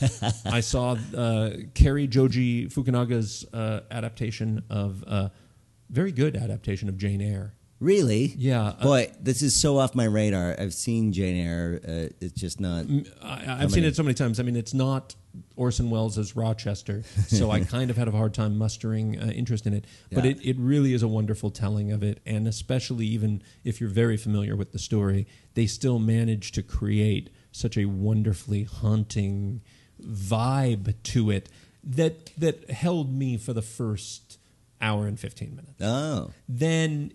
Speaker 3: I saw uh, Kerry Joji Fukunaga's uh, adaptation of uh, very good adaptation of Jane Eyre.
Speaker 2: Really?
Speaker 3: Yeah, uh,
Speaker 2: Boy, this is so off my radar. I've seen Jane Eyre. Uh, it's just not.
Speaker 3: I, I've seen it so many times. I mean, it's not Orson Welles as Rochester, so I kind of had a hard time mustering uh, interest in it. But
Speaker 2: Yeah.
Speaker 3: it, it really is a wonderful telling of it, and especially even if you're very familiar with the story, they still manage to create such a wonderfully haunting vibe to it that that held me for the first hour and fifteen minutes.
Speaker 2: Oh.
Speaker 3: Then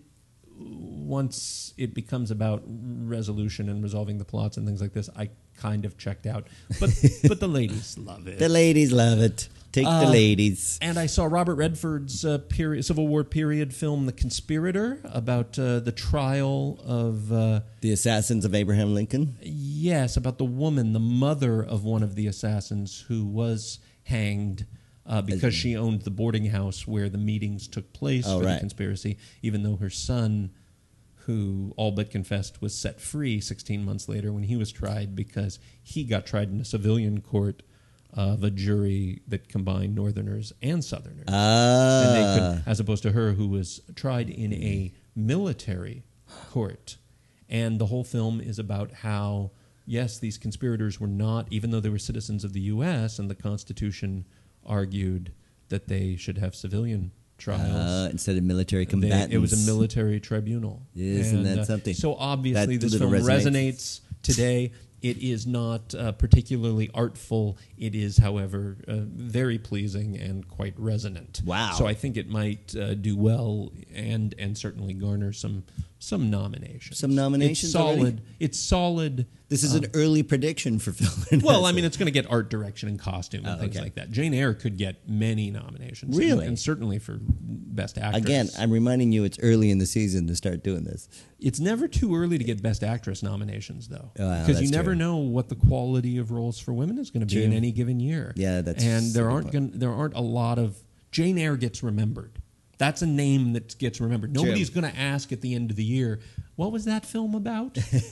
Speaker 3: once it becomes about resolution and resolving the plots and things like this, I kind of checked out. But but the ladies love it.
Speaker 2: The ladies love it. Take the
Speaker 3: Uh,
Speaker 2: ladies.
Speaker 3: And I saw Robert Redford's uh, period, Civil War period film, The Conspirator, about uh, the trial of, uh,
Speaker 2: The assassins of Abraham Lincoln.
Speaker 3: yes, about the woman, the mother of one of the assassins who was hanged uh, because she owned the boarding house where the meetings took place
Speaker 2: Oh,
Speaker 3: for
Speaker 2: right.
Speaker 3: the conspiracy, even though her son, who all but confessed, was set free sixteen months later when he was tried because he got tried in a civilian court of a jury that combined Northerners and Southerners.
Speaker 2: Ah.
Speaker 3: And they could, as opposed to her, who was tried in a military court. And the whole film is about how, yes, these conspirators were not, even though they were citizens of the U S and the Constitution argued that they should have civilian trials.
Speaker 2: Uh, instead of military
Speaker 3: They-
Speaker 2: combatants.
Speaker 3: it was a military tribunal.
Speaker 2: Isn't that
Speaker 3: uh,
Speaker 2: something?
Speaker 3: So obviously
Speaker 2: That
Speaker 3: this
Speaker 2: little
Speaker 3: film
Speaker 2: resonates.
Speaker 3: resonates today. It is not uh, particularly artful. It is, however, uh, very pleasing and quite resonant.
Speaker 2: Wow.
Speaker 3: So I think it might uh, do well and and certainly garner some some nominations.
Speaker 2: Some nominations
Speaker 3: It's solid.
Speaker 2: already?
Speaker 3: It's solid.
Speaker 2: This is an early prediction for film.
Speaker 3: Well, I mean, it's going to get art direction and costume and
Speaker 2: Oh,
Speaker 3: things
Speaker 2: okay.
Speaker 3: like that. Jane Eyre could get many nominations.
Speaker 2: Really?
Speaker 3: And, and certainly for Best Actress.
Speaker 2: Again, I'm reminding you it's early in the season to start doing this.
Speaker 3: It's never too early to get Best Actress nominations, though,
Speaker 2: Oh, wow,
Speaker 3: because you
Speaker 2: that's
Speaker 3: never
Speaker 2: true.
Speaker 3: know what the quality of roles for women is going to be
Speaker 2: True.
Speaker 3: in any given year.
Speaker 2: Yeah, that's
Speaker 3: and there
Speaker 2: a good
Speaker 3: aren't
Speaker 2: point.
Speaker 3: gonna, there aren't a lot of Jane Eyre gets remembered. That's a name that gets remembered. Nobody's going to ask at the end of the year, what was that film about?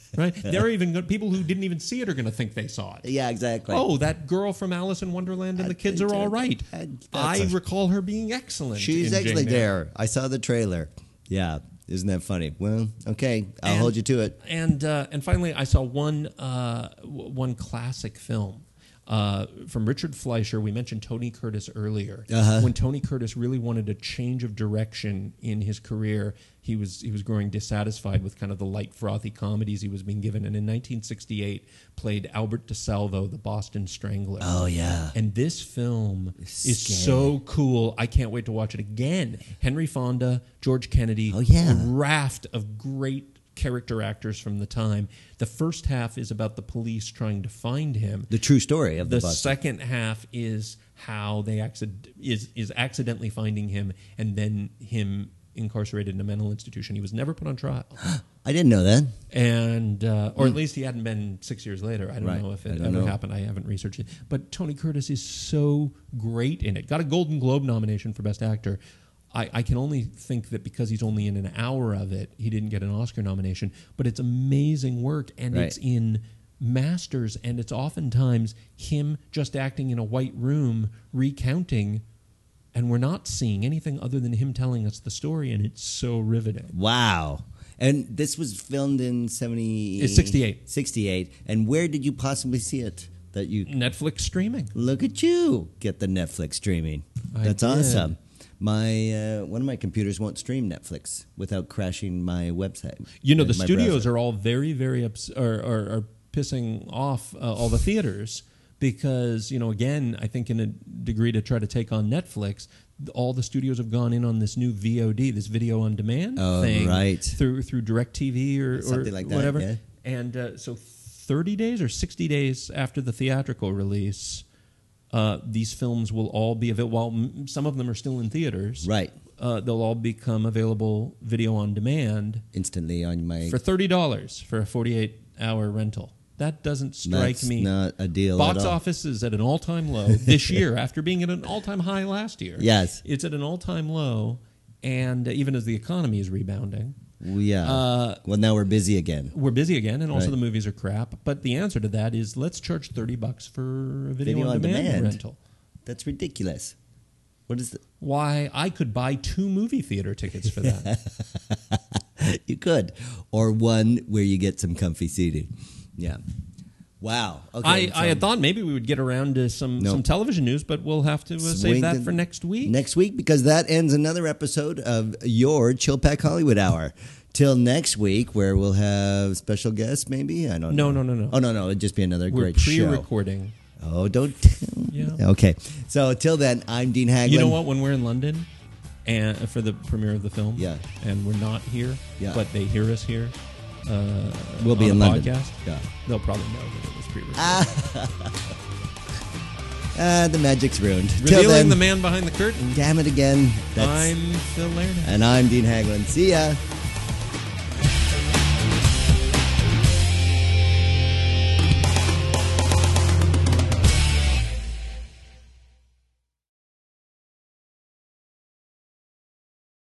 Speaker 3: right? They're even go- people who didn't even see it are going to think they saw it.
Speaker 2: Yeah, exactly.
Speaker 3: Oh, that girl from Alice in Wonderland and the kids are all right. I recall her being excellent.
Speaker 2: She's
Speaker 3: in
Speaker 2: excellent
Speaker 3: Jane Eyre.
Speaker 2: there. I saw the trailer. Yeah, isn't that funny? Well, okay, I'll
Speaker 3: And-
Speaker 2: hold you to it.
Speaker 3: And uh, and finally, I saw one uh, w- one classic film. Uh, from Richard Fleischer. We mentioned Tony Curtis earlier.
Speaker 2: Uh-huh.
Speaker 3: When Tony Curtis really wanted a change of direction in his career, he was he was growing dissatisfied with kind of the light, frothy comedies he was being given. And in nineteen sixty-eight, played Albert DeSalvo, the Boston Strangler.
Speaker 2: Oh, yeah.
Speaker 3: And this film
Speaker 2: It's
Speaker 3: is
Speaker 2: scary.
Speaker 3: so cool. I can't wait to watch it again. Henry Fonda, George Kennedy,
Speaker 2: Oh, yeah.
Speaker 3: a raft of great character actors from the time. The first half is about the police trying to find him.
Speaker 2: The true story of the,
Speaker 3: The
Speaker 2: Boston.
Speaker 3: second half is how they accident is is accidentally finding him and then him incarcerated in a mental institution. He was never put on trial,
Speaker 2: I didn't know that.
Speaker 3: and uh, or at least he hadn't been six years later. I don't
Speaker 2: Right.
Speaker 3: know if
Speaker 2: I
Speaker 3: it
Speaker 2: don't
Speaker 3: ever
Speaker 2: know.
Speaker 3: happened. I haven't researched it. But Tony Curtis is so great in it. Got a Golden Globe nomination for Best Actor. I, I can only think that because he's only in an hour of it, he didn't get an Oscar nomination. But it's amazing work, and
Speaker 2: Right.
Speaker 3: it's in masters, and it's oftentimes him just acting in a white room recounting, and we're not seeing anything other than him telling us the story, and it's so riveting.
Speaker 2: Wow. And this was filmed in seventy...
Speaker 3: It's sixty-eight.
Speaker 2: sixty-eight. And where did you possibly see it? That you...
Speaker 3: Netflix streaming.
Speaker 2: Look at you. Get the Netflix streaming.
Speaker 3: I
Speaker 2: That's
Speaker 3: did.
Speaker 2: awesome. My uh, one of my computers won't stream Netflix without crashing my website.
Speaker 3: You know,
Speaker 2: uh,
Speaker 3: the
Speaker 2: my
Speaker 3: studios
Speaker 2: browser.
Speaker 3: are all very, very ups- are, are, are pissing off uh, all the theaters because, you know, again, I think in a degree to try to take on Netflix, all the studios have gone in on this new V O D, this video on demand
Speaker 2: Oh,
Speaker 3: thing,
Speaker 2: right.
Speaker 3: through through DirecTV or, or
Speaker 2: Something like that,
Speaker 3: whatever.
Speaker 2: yeah.
Speaker 3: And uh, so, thirty days or sixty days after the theatrical release, uh, these films will all be available. While m- some of them are still in theaters,
Speaker 2: Right.
Speaker 3: Uh, they'll all become available video on demand
Speaker 2: Instantly on my...
Speaker 3: for thirty dollars for a forty-eight hour rental. That doesn't strike
Speaker 2: That's
Speaker 3: me.
Speaker 2: not a deal
Speaker 3: Box
Speaker 2: at all.
Speaker 3: office is at an all time low this year after being at an all time high last year.
Speaker 2: Yes.
Speaker 3: It's at an all time low, and uh, even as the economy is rebounding,
Speaker 2: Yeah.
Speaker 3: Uh,
Speaker 2: well, now we're busy again.
Speaker 3: we're busy again, and also
Speaker 2: Right.
Speaker 3: the movies are crap. But the answer to that is let's charge thirty bucks for a video,
Speaker 2: Video
Speaker 3: on,
Speaker 2: on
Speaker 3: demand,
Speaker 2: demand.
Speaker 3: rental.
Speaker 2: That's ridiculous. What is the...
Speaker 3: Why, I could buy two movie theater tickets for that.
Speaker 2: You could. Or one where you get some comfy seating. Yeah. Wow. Okay.
Speaker 3: I,
Speaker 2: so
Speaker 3: I had thought maybe we would get around to some,
Speaker 2: No.
Speaker 3: some television news, but we'll have to uh, save
Speaker 2: swing
Speaker 3: that
Speaker 2: to
Speaker 3: for next week.
Speaker 2: Next week, because that ends another episode of your Chill Pack Hollywood Hour. Till next week, where we'll have special guests, maybe? I don't
Speaker 3: No,
Speaker 2: know.
Speaker 3: no, no, no.
Speaker 2: Oh, no, no. It'd just be another
Speaker 3: We're
Speaker 2: great show.
Speaker 3: pre-recording.
Speaker 2: Oh, don't.
Speaker 3: Yeah.
Speaker 2: Okay. So, till then, I'm Dean Haglund.
Speaker 3: You know what? When we're in London and for the premiere of the film,
Speaker 2: Yeah.
Speaker 3: and we're not here,
Speaker 2: Yeah.
Speaker 3: but they hear us here, uh,
Speaker 2: We'll be
Speaker 3: on
Speaker 2: in
Speaker 3: the
Speaker 2: London.
Speaker 3: podcast,
Speaker 2: Yeah.
Speaker 3: they'll probably know that it was pre-recorded.
Speaker 2: Ah, the magic's ruined. Till
Speaker 3: Revealing
Speaker 2: then,
Speaker 3: the man behind the curtain.
Speaker 2: damn it again. That's,
Speaker 3: I'm Phil Lerner.
Speaker 2: and I'm Dean Haglund. See ya.